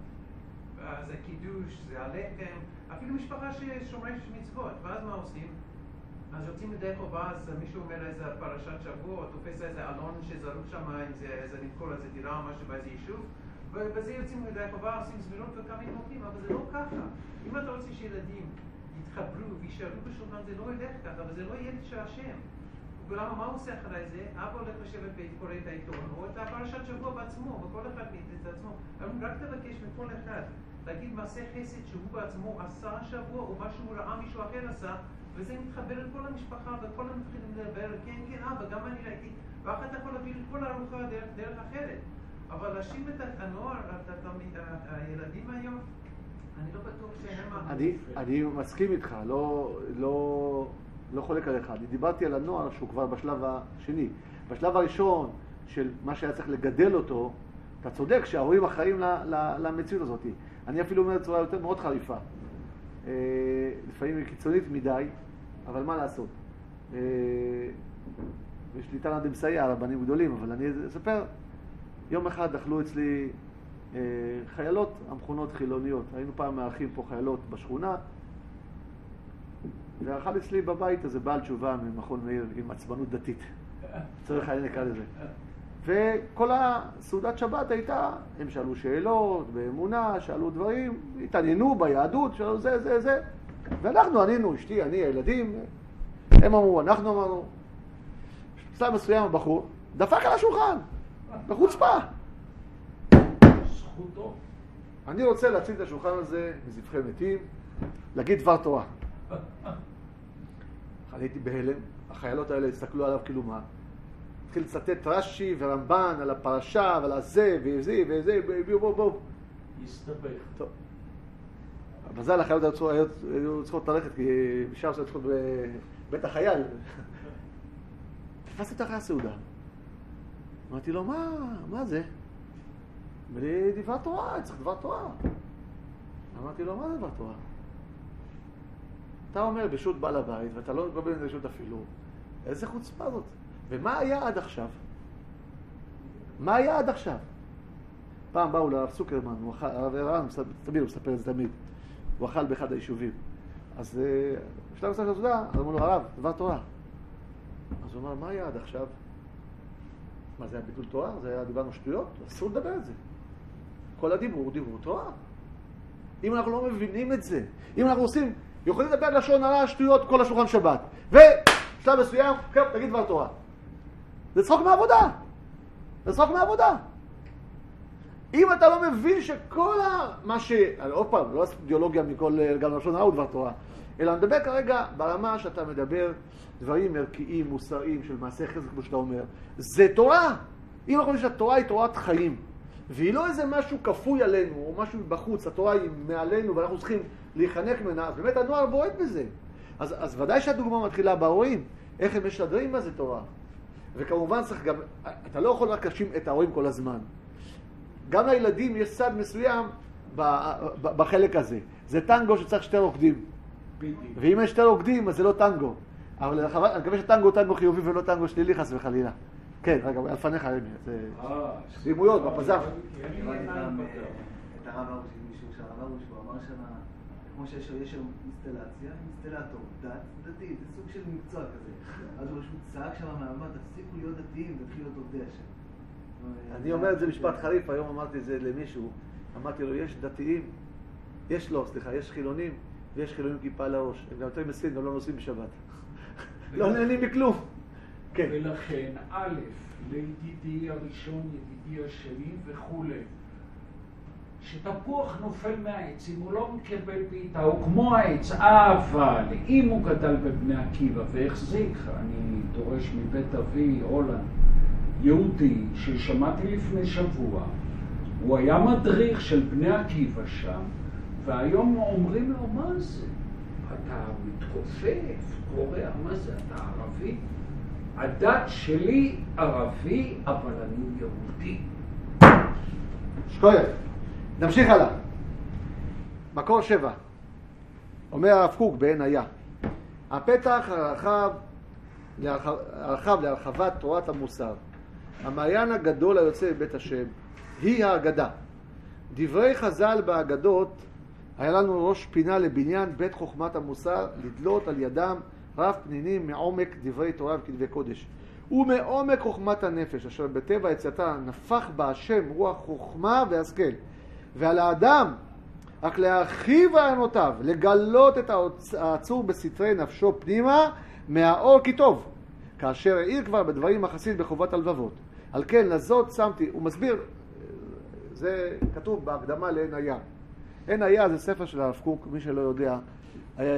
זה קידוש, זה הלחם, אפילו משפחה ששומרת מצוות, ואז מה עושים? אז יוצאים לדרך חובה, אז מישהו אומר איזה פרשת שבוע, או תופס איזה אלון שזרוק שם, איזה נתקול, איזה דירה או משהו באיזה יישוב, ובזה יוצאים לדרך חובה, עושים זמינות וכמה נותנים, אבל זה לא ככה. אם אתה רוצה שילדים יתחברו וישארו בשולחן, זה לא ילך ככה, וזה לא ילד של השם. ולמה, מה הוא עושה אחרי זה? אבא הולך לשבת וקורא את העיתון, או את הפרשת שבוע בעצמו, וכל אחד את עצמו. אבל רק תבקש מכל אחד, להגיד מעשה חסד שהוא בעצמו עשה השבוע, או מה שהוא ראה מישהו אחר עשה, וזה מתחבר לכל המשפחה, וכל המתחילים לדבר, כן, כן, אבא, גם אני ראיתי, ואחר אתה יכול להביא לכל הארוחה דרך, דרך אחרת. אבל להשיב את הנוער, את הילדים היום, אני לא בטוח שהם... אני, אני מסכים איתך, לא, לא, לא חולק עליך. אני דיברתי על הנוער שהוא כבר בשלב השני. בשלב הראשון של מה שהיה צריך לגדל אותו, אתה צודק שההורים אחראים למציאות הזאת. אני אפילו אומר בצורה יותר מאוד חריפה. לפעמים היא קיצונית מדי, אבל מה לעשות? יש לי תנא דמסייע, רבנים גדולים, אבל אני אספר, יום אחד אכלו אצלי חיילות המכונות חילוניות. היינו פעם מארחים פה חיילות בשכונה, ואכל אצלי בבית איזה בעל תשובה ממכון מאיר עם עצבנות דתית. צריך היה נקרא לזה. וכל הסעודת שבת הייתה, הם שאלו שאלות באמונה, שאלו דברים, התעניינו ביהדות, שאלו זה, זה, זה. ואנחנו ענינו, אשתי, אני, הילדים, הם אמרו, אנחנו אמרנו. בשלב מסוים הבחור דפק על השולחן, בחוצפה. זכותו. אני רוצה להציל את השולחן הזה מזבחי מתים, להגיד דבר תורה. אני הייתי בהלם, החיילות האלה הסתכלו עליו כאילו מה. התחיל לצטט רש"י ורמב"ן על הפרשה ועל הזה וזה וזה, בואו בואו בואו. יסתבך. טוב. מזל, החיילות היו צריכות ללכת, כי בשעה שהיו צריכות בבית החייל. תפסתי אותך אחרי הסעודה. אמרתי לו, מה, מה זה? אמרתי, דבר תורה, צריך דבר תורה. אמרתי לו, מה זה דבר תורה? אתה אומר בשו"ת בעל הבית, ואתה לא מקבל את רשות אפילו. איזה חוצפה זאת? ומה היה עד עכשיו? מה היה עד עכשיו? פעם באו לרב סוקרמן, הוא אכל, הרב ערן, תמיד הוא מספר את זה תמיד, הוא אכל באחד היישובים. אז בשלב מסוים של הסעודה, אז אמרו לו, הרב, דבר תורה. אז הוא אמר, מה היה עד עכשיו? מה, זה היה ביטול תורה? זה היה דיברנו שטויות? אסור לדבר את זה. כל הדיבור הוא דיבור תורה. אם אנחנו לא מבינים את זה, אם אנחנו עושים, יכולים לדבר לשון הרע, שטויות, כל השולחן שבת. ושלב מסוים, כן, תגיד דבר תורה. זה צחוק מהעבודה. זה צחוק מהעבודה. אם אתה לא מבין שכל מה ש... עוד פעם, לא אידיאולוגיה מכל, גם לשון הרע הוא דבר תורה, אלא מדבר כרגע ברמה שאתה מדבר דברים ערכיים, מוסריים, של מעשה חסד, כמו שאתה אומר. זה תורה. אם אנחנו חושבים שהתורה היא תורת חיים, והיא לא איזה משהו כפוי עלינו, או משהו בחוץ, התורה היא מעלינו, ואנחנו צריכים להיחנק ממנה, אז באמת הנוער בועט בזה. אז, אז ודאי שהדוגמה מתחילה בהורים, איך הם משדרים מה זה תורה. וכמובן צריך גם, אתה לא יכול רק להשים את ההורים כל הזמן. גם לילדים יש סד מסוים בחלק הזה. זה טנגו שצריך שתי רוקדים. ואם יש שתי רוקדים, אז זה לא טנגו. אבל אני מקווה שטנגו הוא טנגו חיובי ולא טנגו שלילי חס וחלילה. כן, רגע, על פניך, זה דימויות, בפזף. את הרב ארוש, מישהו שהרב ארוש, הוא אמר שמה, כמו שיש היום אינסטלציה, אינסטלטור, דת, דתית, זה סוג של מקצוע כזה. אז הוא פשוט צעק שם מהמעמד, תפסיקו להיות דתיים, תתחילו להיות עובדי השם. אני אומר את זה משפט חריף, היום אמרתי את זה למישהו, אמרתי לו, יש דתיים, יש לו, סליחה, יש חילונים, ויש חילונים כיפה על הראש. הם גם יותר מסכנים, גם לא נוסעים בשבת. לא נהנים מכלום. כן. ולכן, א', לידידי הראשון, ידידי השני וכו'. שתפוח נופל מהעץ, אם הוא לא מקבל בעיטה, הוא כמו העץ, אבל אם הוא גדל בבני עקיבא והחזיק, אני דורש מבית אבי, הולנד, יהודי ששמעתי לפני שבוע, הוא היה מדריך של בני עקיבא שם, והיום אומרים לו, מה זה? אתה מתכופף, קורא, מה זה? אתה ערבי? הדת שלי ערבי, אבל אני יהודי. שכוייך. נמשיך הלאה. מקור שבע. אומר הרב קוק בעין היה. הפתח הרחב, הרחב להרחבת תורת המוסר. המעיין הגדול היוצא מבית השם היא האגדה. דברי חז"ל באגדות היה לנו ראש פינה לבניין בית חוכמת המוסר לדלות על ידם רב פנינים מעומק דברי תורה וכתבי קודש. ומעומק חוכמת הנפש אשר בטבע יציאתה נפח בה השם רוח חוכמה והשכל. ועל האדם רק להרחיב רעיונותיו, לגלות את העצור בסתרי נפשו פנימה מהאור כי טוב, כאשר העיר כבר בדברים החסיד בחובת הלבבות. על כן לזאת שמתי, הוא מסביר, זה כתוב בהקדמה לעין היה. עין היה זה ספר של הרב קוק, מי שלא יודע, היה,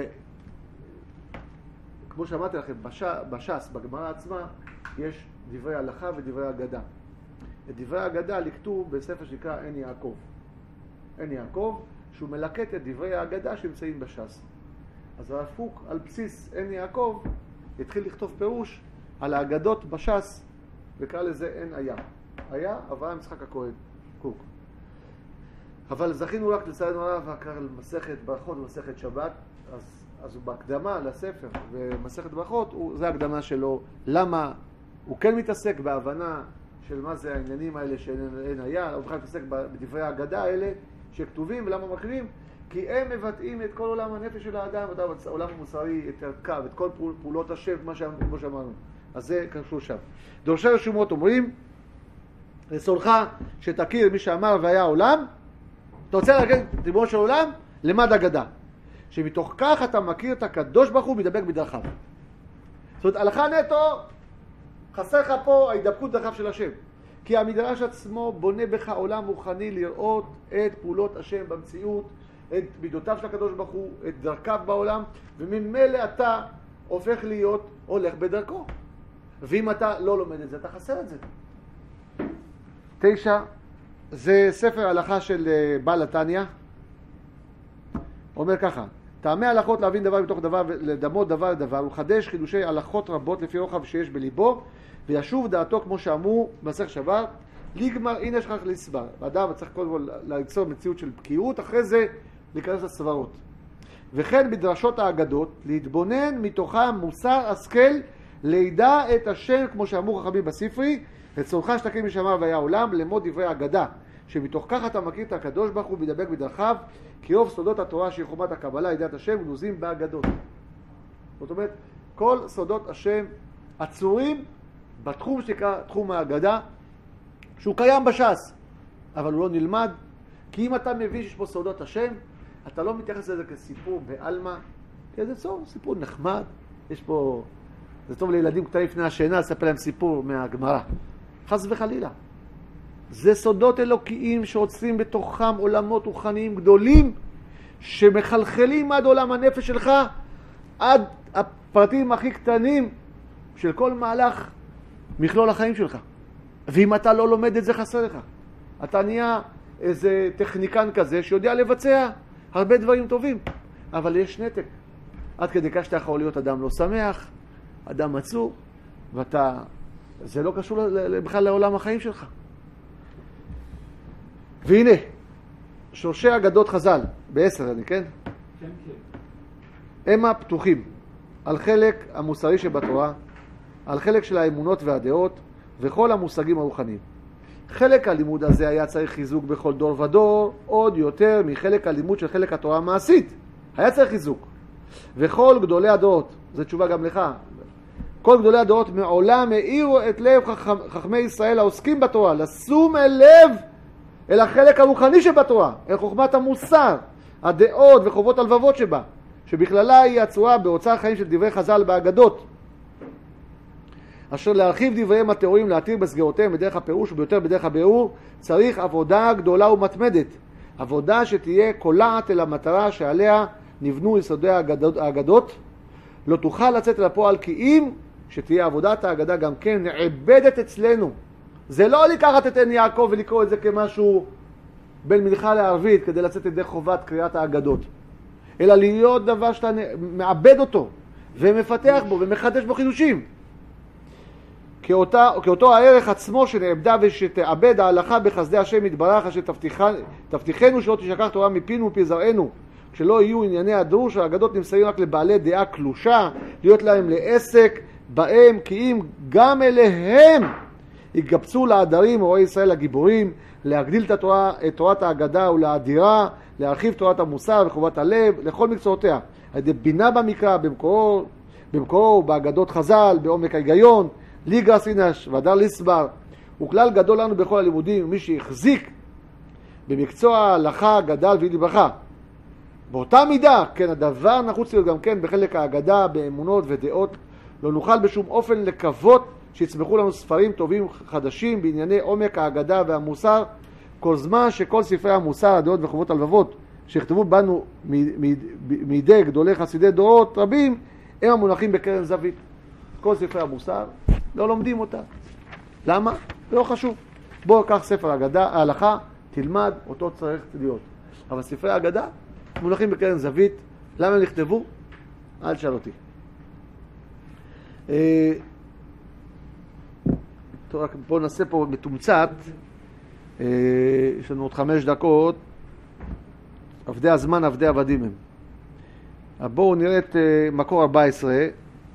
כמו שאמרתי לכם, בש"ס, בגמרא עצמה, יש דברי הלכה ודברי אגדה. את דברי האגדה לכתוב בספר שנקרא עין יעקב. עין יעקב, שהוא מלקט את דברי האגדה שנמצאים בש"ס. אז הרב קוק, על בסיס עין יעקב, התחיל לכתוב פירוש על האגדות בש"ס, וקרא לזה עין היה. היה אברהם יצחק הכהן, קוק. אבל זכינו רק לצערנו הרב, הקרא למסכת ברכות ומסכת שבת, אז, אז הוא בהקדמה לספר, ומסכת ברכות, הוא, זה ההקדמה שלו, למה הוא כן מתעסק בהבנה של מה זה העניינים האלה שאין היה, הוא בכלל מתעסק בדברי האגדה האלה שכתובים, ולמה מקריאים? כי הם מבטאים את כל עולם הנפש של האדם, את העולם המוסרי, את הקו, את כל פעולות השם, מה שאמרנו. אז זה קשור שם. דורשי רשומות אומרים, לסולך שתכיר מי שאמר והיה עולם, אתה רוצה להגיד ריבונו של עולם? למד אגדה. שמתוך כך אתה מכיר את הקדוש ברוך הוא מדבק בדרכיו. זאת אומרת, הלכה נטו, חסר לך פה ההידבקות דרכיו של השם. כי המדרש עצמו בונה בך עולם רוחני לראות את פעולות השם במציאות, את מידותיו של הקדוש ברוך הוא, את דרכיו בעולם, וממילא אתה הופך להיות הולך בדרכו. ואם אתה לא לומד את זה, אתה חסר את זה. תשע, זה ספר הלכה של בעל התניא. אומר ככה, טעמי הלכות להבין דבר מתוך דבר ולדמות דבר לדבר, הוא חדש חידושי הלכות רבות לפי רוחב שיש בליבו, וישוב דעתו כמו שאמרו במסכת שבת, לגמר הנה שכח לסבר. האדם צריך קודם כל ליצור מציאות של בקיאות, אחרי זה להיכנס לסברות. וכן בדרשות האגדות, להתבונן מתוכם מוסר השכל, לידע את השם כמו שאמרו חכמים בספרי, לצורך שתכיר מי שאמר והיה עולם, למוד דברי האגדה, שמתוך כך אתה מכיר את הקדוש ברוך הוא מדבק בדרכיו, כי רוב סודות התורה שהיא חומת הקבלה, ידיעת השם, גנוזים באגדות. זאת אומרת, כל סודות השם עצורים בתחום שנקרא תחום האגדה, שהוא קיים בש"ס, אבל הוא לא נלמד, כי אם אתה מבין שיש פה סודות השם, אתה לא מתייחס לזה כסיפור בעלמא, כי זה טוב, סיפור נחמד, יש פה, זה טוב לילדים קטנים לפני השינה, לספר להם סיפור מהגמרא. חס וחלילה. זה סודות אלוקיים שעוצרים בתוכם עולמות רוחניים גדולים, שמחלחלים עד עולם הנפש שלך, עד הפרטים הכי קטנים של כל מהלך מכלול החיים שלך. ואם אתה לא לומד את זה, חסר לך. אתה נהיה איזה טכניקן כזה שיודע לבצע הרבה דברים טובים, אבל יש נתק. עד כדי כך שאתה יכול להיות אדם לא שמח, אדם עצוב, ואתה, זה לא קשור בכלל לעולם החיים שלך. והנה, שורשי אגדות חז"ל, בעשר אני, כן? כן, כן. הם הפתוחים על חלק המוסרי שבתורה, על חלק של האמונות והדעות, וכל המושגים הרוחניים. חלק הלימוד הזה היה צריך חיזוק בכל דור ודור, עוד יותר מחלק הלימוד של חלק התורה המעשית. היה צריך חיזוק. וכל גדולי הדעות, זו תשובה גם לך, כל גדולי הדעות מעולם העירו את לב חכמ, חכמי ישראל העוסקים בתורה, לשום אל לב אל החלק הרוחני שבתורה, אל חוכמת המוסר, הדעות וחובות הלבבות שבה, שבכללה היא הצורה באוצר חיים של דברי חז"ל באגדות, אשר להרחיב דבריהם התיאוריים, להתיר בסגירותיהם בדרך הפירוש וביותר בדרך הביאור, צריך עבודה גדולה ומתמדת, עבודה שתהיה קולעת אל המטרה שעליה נבנו יסודי האגדות, האגדות. לא תוכל לצאת אל הפועל כי אם שתהיה עבודת האגדה גם כן נעבדת אצלנו. זה לא לקחת את עין יעקב ולקרוא את זה כמשהו בין מנחה לערבית כדי לצאת ידי חובת קריאת האגדות, אלא להיות דבר שאתה מעבד אותו ומפתח בו ומחדש בו חידושים. כאותה, כאותו הערך עצמו שנעבדה ושתעבד ההלכה בחסדי השם יתברך, אשר תבטיחנו שלא תשכח תורה מפינו ומפי זרענו, כשלא יהיו ענייני הדרוש, האגדות נמסרים רק לבעלי דעה קלושה, להיות להם לעסק בהם, כי אם גם אליהם יגבצו לעדרים רואי ישראל הגיבורים, להגדיל את, התורה, את תורת האגדה ולהדירה, להרחיב תורת המוסר וחובת הלב לכל מקצועותיה, על ידי בינה במקרא, במקורו, במקורו באגדות חז"ל, בעומק ההיגיון, ליגרא סינש והדר לסבר. וכלל גדול לנו בכל הלימודים, מי שהחזיק במקצוע ההלכה גדל והתברכה. באותה מידה, כן, הדבר נחוץ להיות גם כן בחלק האגדה, באמונות ודעות. לא נוכל בשום אופן לקוות שיצמחו לנו ספרים טובים חדשים בענייני עומק האגדה והמוסר, כל זמן שכל ספרי המוסר, הדעות וחובות הלבבות שכתבו בנו מידי גדולי חסידי דורות רבים, הם המונחים בקרן זווית. כל ספרי המוסר לא לומדים אותה. למה? זה לא חשוב. בוא קח ספר האגדה, ההלכה, תלמד, אותו צריך להיות. אבל ספרי האגדה מונחים בקרן זווית. למה הם נכתבו? אל תשאל אותי. טוב, רק בואו נעשה פה מתומצת. יש לנו עוד חמש דקות. עבדי הזמן, עבדי עבדים הם. בואו נראה את מקור ארבע עשרה.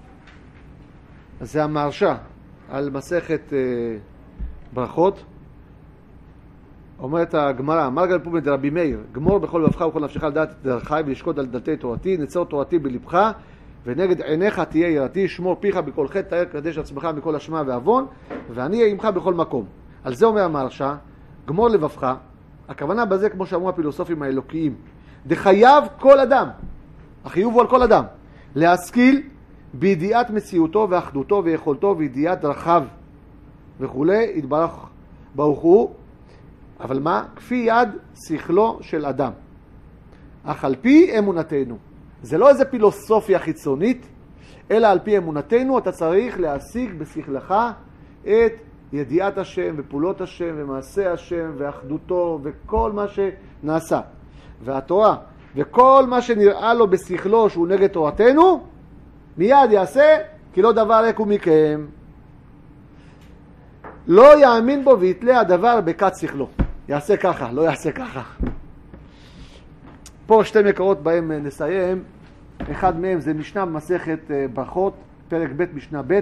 זה המהרש"א על מסכת ברכות. אומרת הגמרא, אמר גל פומת רבי מאיר, גמור בכל לבבך ובכל נפשך לדעת את דרכי ולשקוד על דלתי תורתי, נצור תורתי בלבך, ונגד עיניך תהיה יראתי, שמור פיך בכל חטא, תאר קדש עצמך מכל אשמה ועוון, ואני אהיה עמך בכל מקום. על זה אומר המהרש"א, גמור לבבך, הכוונה בזה כמו שאמרו הפילוסופים האלוקיים, דחייב כל אדם, החיוב הוא על כל אדם, להשכיל בידיעת מציאותו ואחדותו ויכולתו וידיעת דרכיו וכולי, יתברך ברוך הוא, אבל מה? כפי יד שכלו של אדם. אך על פי אמונתנו. זה לא איזה פילוסופיה חיצונית, אלא על פי אמונתנו אתה צריך להשיג בשכלך את ידיעת השם ופעולות השם ומעשה השם ואחדותו וכל מה שנעשה. והתורה וכל מה שנראה לו בשכלו שהוא נגד תורתנו, מיד יעשה כי לא דבר ריק הוא מכם. לא יאמין בו ויתלה הדבר בקת שכלו. יעשה ככה, לא יעשה ככה. פה שתי מקורות בהם נסיים. אחד מהם זה משנה במסכת ברכות, פרק ב' משנה ב'.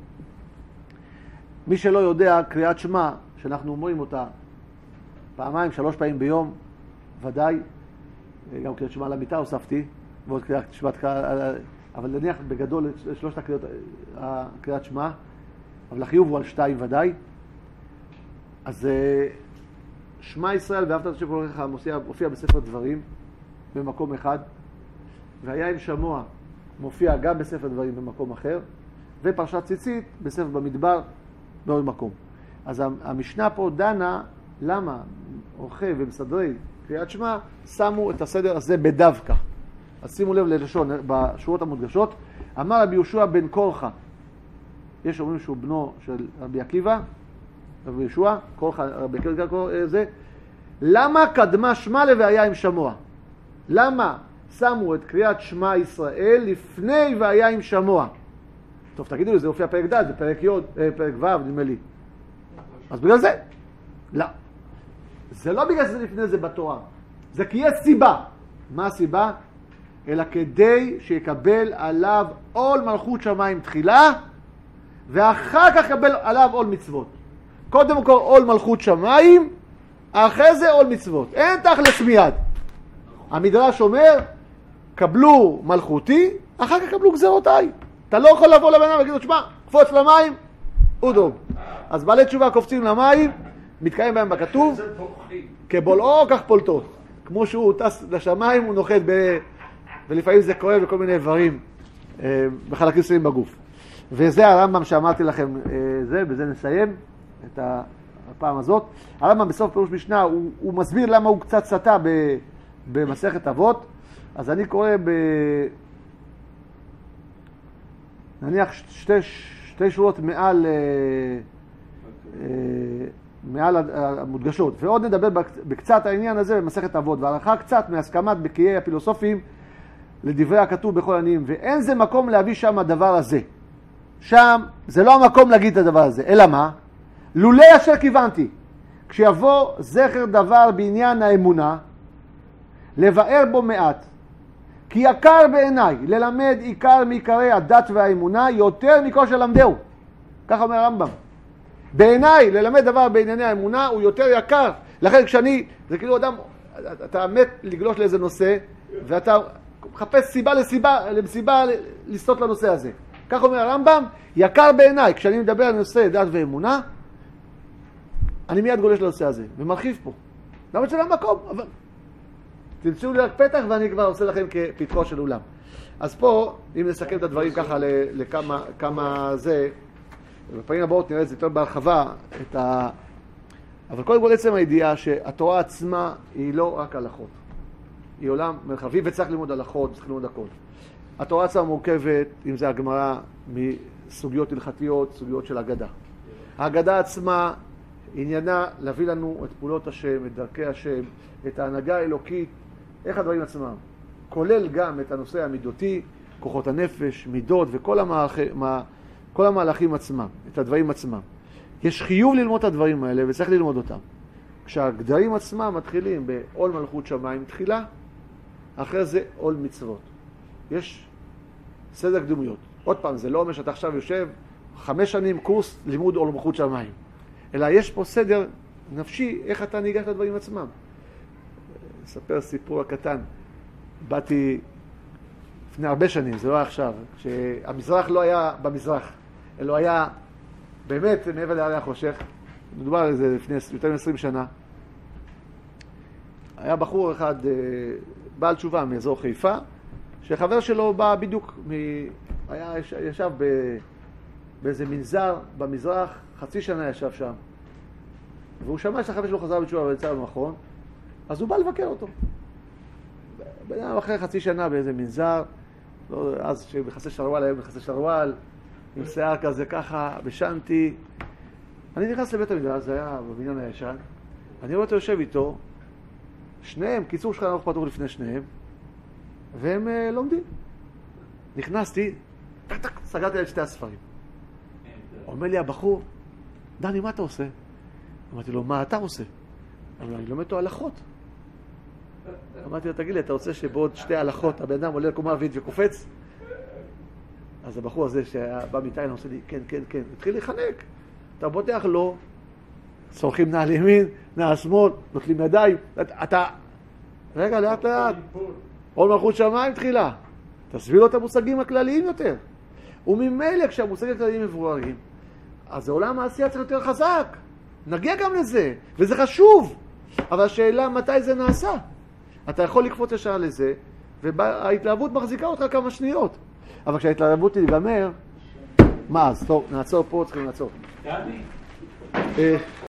מי שלא יודע, קריאת שמע, שאנחנו אומרים אותה פעמיים, שלוש פעמים ביום, ודאי, גם קריאת שמע למיטה הוספתי, ועוד קריאת שמע, אבל נניח בגדול שלושת הקריאות, הקריאת שמע, אבל החיוב הוא על שתיים ודאי. אז שמע ישראל ואהבת את השם כל אלוהיך מופיע, מופיע בספר דברים במקום אחד, והיה עם שמוע מופיע גם בספר דברים במקום אחר, ופרשת ציצית בספר במדבר בעוד מקום. אז המשנה פה דנה למה עורכי ומסדרי קריאת שמע שמו את הסדר הזה בדווקא. אז שימו לב ללשון בשורות המודגשות. אמר רבי יהושע בן קורחה, יש אומרים שהוא בנו של רבי עקיבא, רבי יהושע, קורחה, רבי עקיבא זה, למה קדמה שמע לוהיה עם שמוע? למה שמו את קריאת שמע ישראל לפני והיה עם שמוע? טוב, תגידו לי, זה הופיע פרק ד' בפרק י', פרק ו', נדמה לי. אז בגלל זה? לא. זה לא בגלל זה לפני זה בתורה. זה כי יש סיבה. מה הסיבה? אלא כדי שיקבל עליו עול מלכות שמיים תחילה, ואחר כך יקבל עליו עול מצוות. קודם כל עול מלכות שמיים, אחרי זה עול מצוות. אין תכלס מיד. המדרש אומר, קבלו מלכותי, אחר כך קבלו גזרותיי. אתה לא יכול לבוא לבן אדם ולהגיד לו, תשמע, קפוץ למים, אודום. אז בעלי תשובה קופצים למים, מתקיים בהם בכתוב, כבולעו כך פולטו. כמו שהוא טס לשמיים, הוא נוחת ב... ולפעמים זה כואב לכל מיני איברים בחלקים מסוימים בגוף. וזה הרמב"ם שאמרתי לכם, זה, בזה נסיים את הפעם הזאת. הרמב"ם בסוף פירוש משנה, הוא, הוא מסביר למה הוא קצת סטה במסכת אבות. אז אני קורא ב... נניח שתי, שתי שורות מעל, מעל המודגשות. ועוד נדבר בקצת העניין הזה במסכת אבות, והערכה קצת מהסכמת בקיאי הפילוסופים לדברי הכתוב בכל עניים. ואין זה מקום להביא שם הדבר הזה. שם זה לא המקום להגיד את הדבר הזה. אלא מה? לולי אשר כיוונתי. כשיבוא זכר דבר בעניין האמונה, לבאר בו מעט. כי יקר בעיניי ללמד עיקר מעיקרי הדת והאמונה יותר מכל שלמדהו. כך אומר הרמב"ם. בעיניי ללמד דבר בענייני האמונה הוא יותר יקר. לכן כשאני, זה כאילו אדם, אתה מת לגלוש לאיזה נושא, ואתה מחפש סיבה לסיבה, לסיבה לסטות לנושא הזה. כך אומר הרמב"ם, יקר בעיניי. כשאני מדבר על נושא דת ואמונה, אני מיד גולש לנושא הזה, ומרחיב פה. למה שלא המקום? אבל... תמצאו לי רק פתח ואני כבר עושה לכם כפתחו של אולם. אז פה, אם נסכם את הדברים ככה לכמה כמה זה, בפעמים הבאות נראה את זה יותר בהרחבה, את ה... אבל קודם כל עצם הידיעה שהתורה עצמה היא לא רק הלכות. היא עולם מרחבי וצריך ללמוד הלכות, צריך ללמוד הכל. התורה עצמה מורכבת, אם זה הגמרא, מסוגיות הלכתיות, סוגיות של אגדה. האגדה עצמה עניינה להביא לנו את פעולות השם, את דרכי השם, את ההנהגה האלוקית, איך הדברים עצמם. כולל גם את הנושא המידותי, כוחות הנפש, מידות וכל המהלכ... מה... כל המהלכים עצמם, את הדברים עצמם. יש חיוב ללמוד את הדברים האלה וצריך ללמוד אותם. כשהגדרים עצמם מתחילים בעול מלכות שמיים תחילה, אחרי זה עול מצוות. יש סדר קדומיות. עוד פעם, זה לא אומר שאתה עכשיו יושב חמש שנים קורס לימוד עול מלכות שמיים. אלא יש פה סדר נפשי, איך אתה ניגש לדברים עצמם. אספר סיפור הקטן. באתי לפני הרבה שנים, זה לא היה עכשיו, כשהמזרח לא היה במזרח, אלא היה באמת מעבר להרי החושך. מדובר על זה לפני יותר מ-עשרים שנה. היה בחור אחד, בעל תשובה מאזור חיפה, שחבר שלו בא בדיוק, מ... היה, ישב ב... באיזה מנזר במזרח, חצי שנה ישב שם. והוא שמע שהחבר שלו חזר בתשובה ויצא במכון, אז הוא בא לבקר אותו. בינם אחרי חצי שנה באיזה מנזר, לא, אז שבחסי שרוואל, היום בחסי שרוואל, עם שיער כזה ככה, בשנתי. אני נכנס לבית המדרש, זה היה בבניין הישן, אני רואה אותו יושב איתו, שניהם, קיצור שולחן ערוך פתוח לפני שניהם, והם uh, לומדים. נכנסתי, טק טק, סגרתי על שתי הספרים. אומר לי הבחור, דני, מה אתה עושה? אמרתי לו, מה אתה עושה? אמרתי לו, אני לומד אותו הלכות. אמרתי לו, תגיד לי, אתה רוצה שבעוד שתי הלכות הבן אדם עולה לקומה רביעית וקופץ? אז הבחור הזה שבא מתאילנד עושה לי, כן, כן, כן, התחיל לחנק. אתה בוטח לו, צורכים נעל ימין, נעל שמאל, נוטלים ידיים, אתה... רגע, לאט לאט. עול מלכות שמיים תחילה. תסביר לו את המושגים הכלליים יותר. וממילא כשהמושגים הכלליים מבוררים, אז העולם העשייה צריך יותר חזק. נגיע גם לזה, וזה חשוב. אבל השאלה מתי זה נעשה. אתה יכול לקפוץ ישר לזה, וההתלהבות מחזיקה אותך כמה שניות. אבל כשההתלהבות תיגמר, מה אז? טוב, נעצור פה, צריכים לעצור. דני?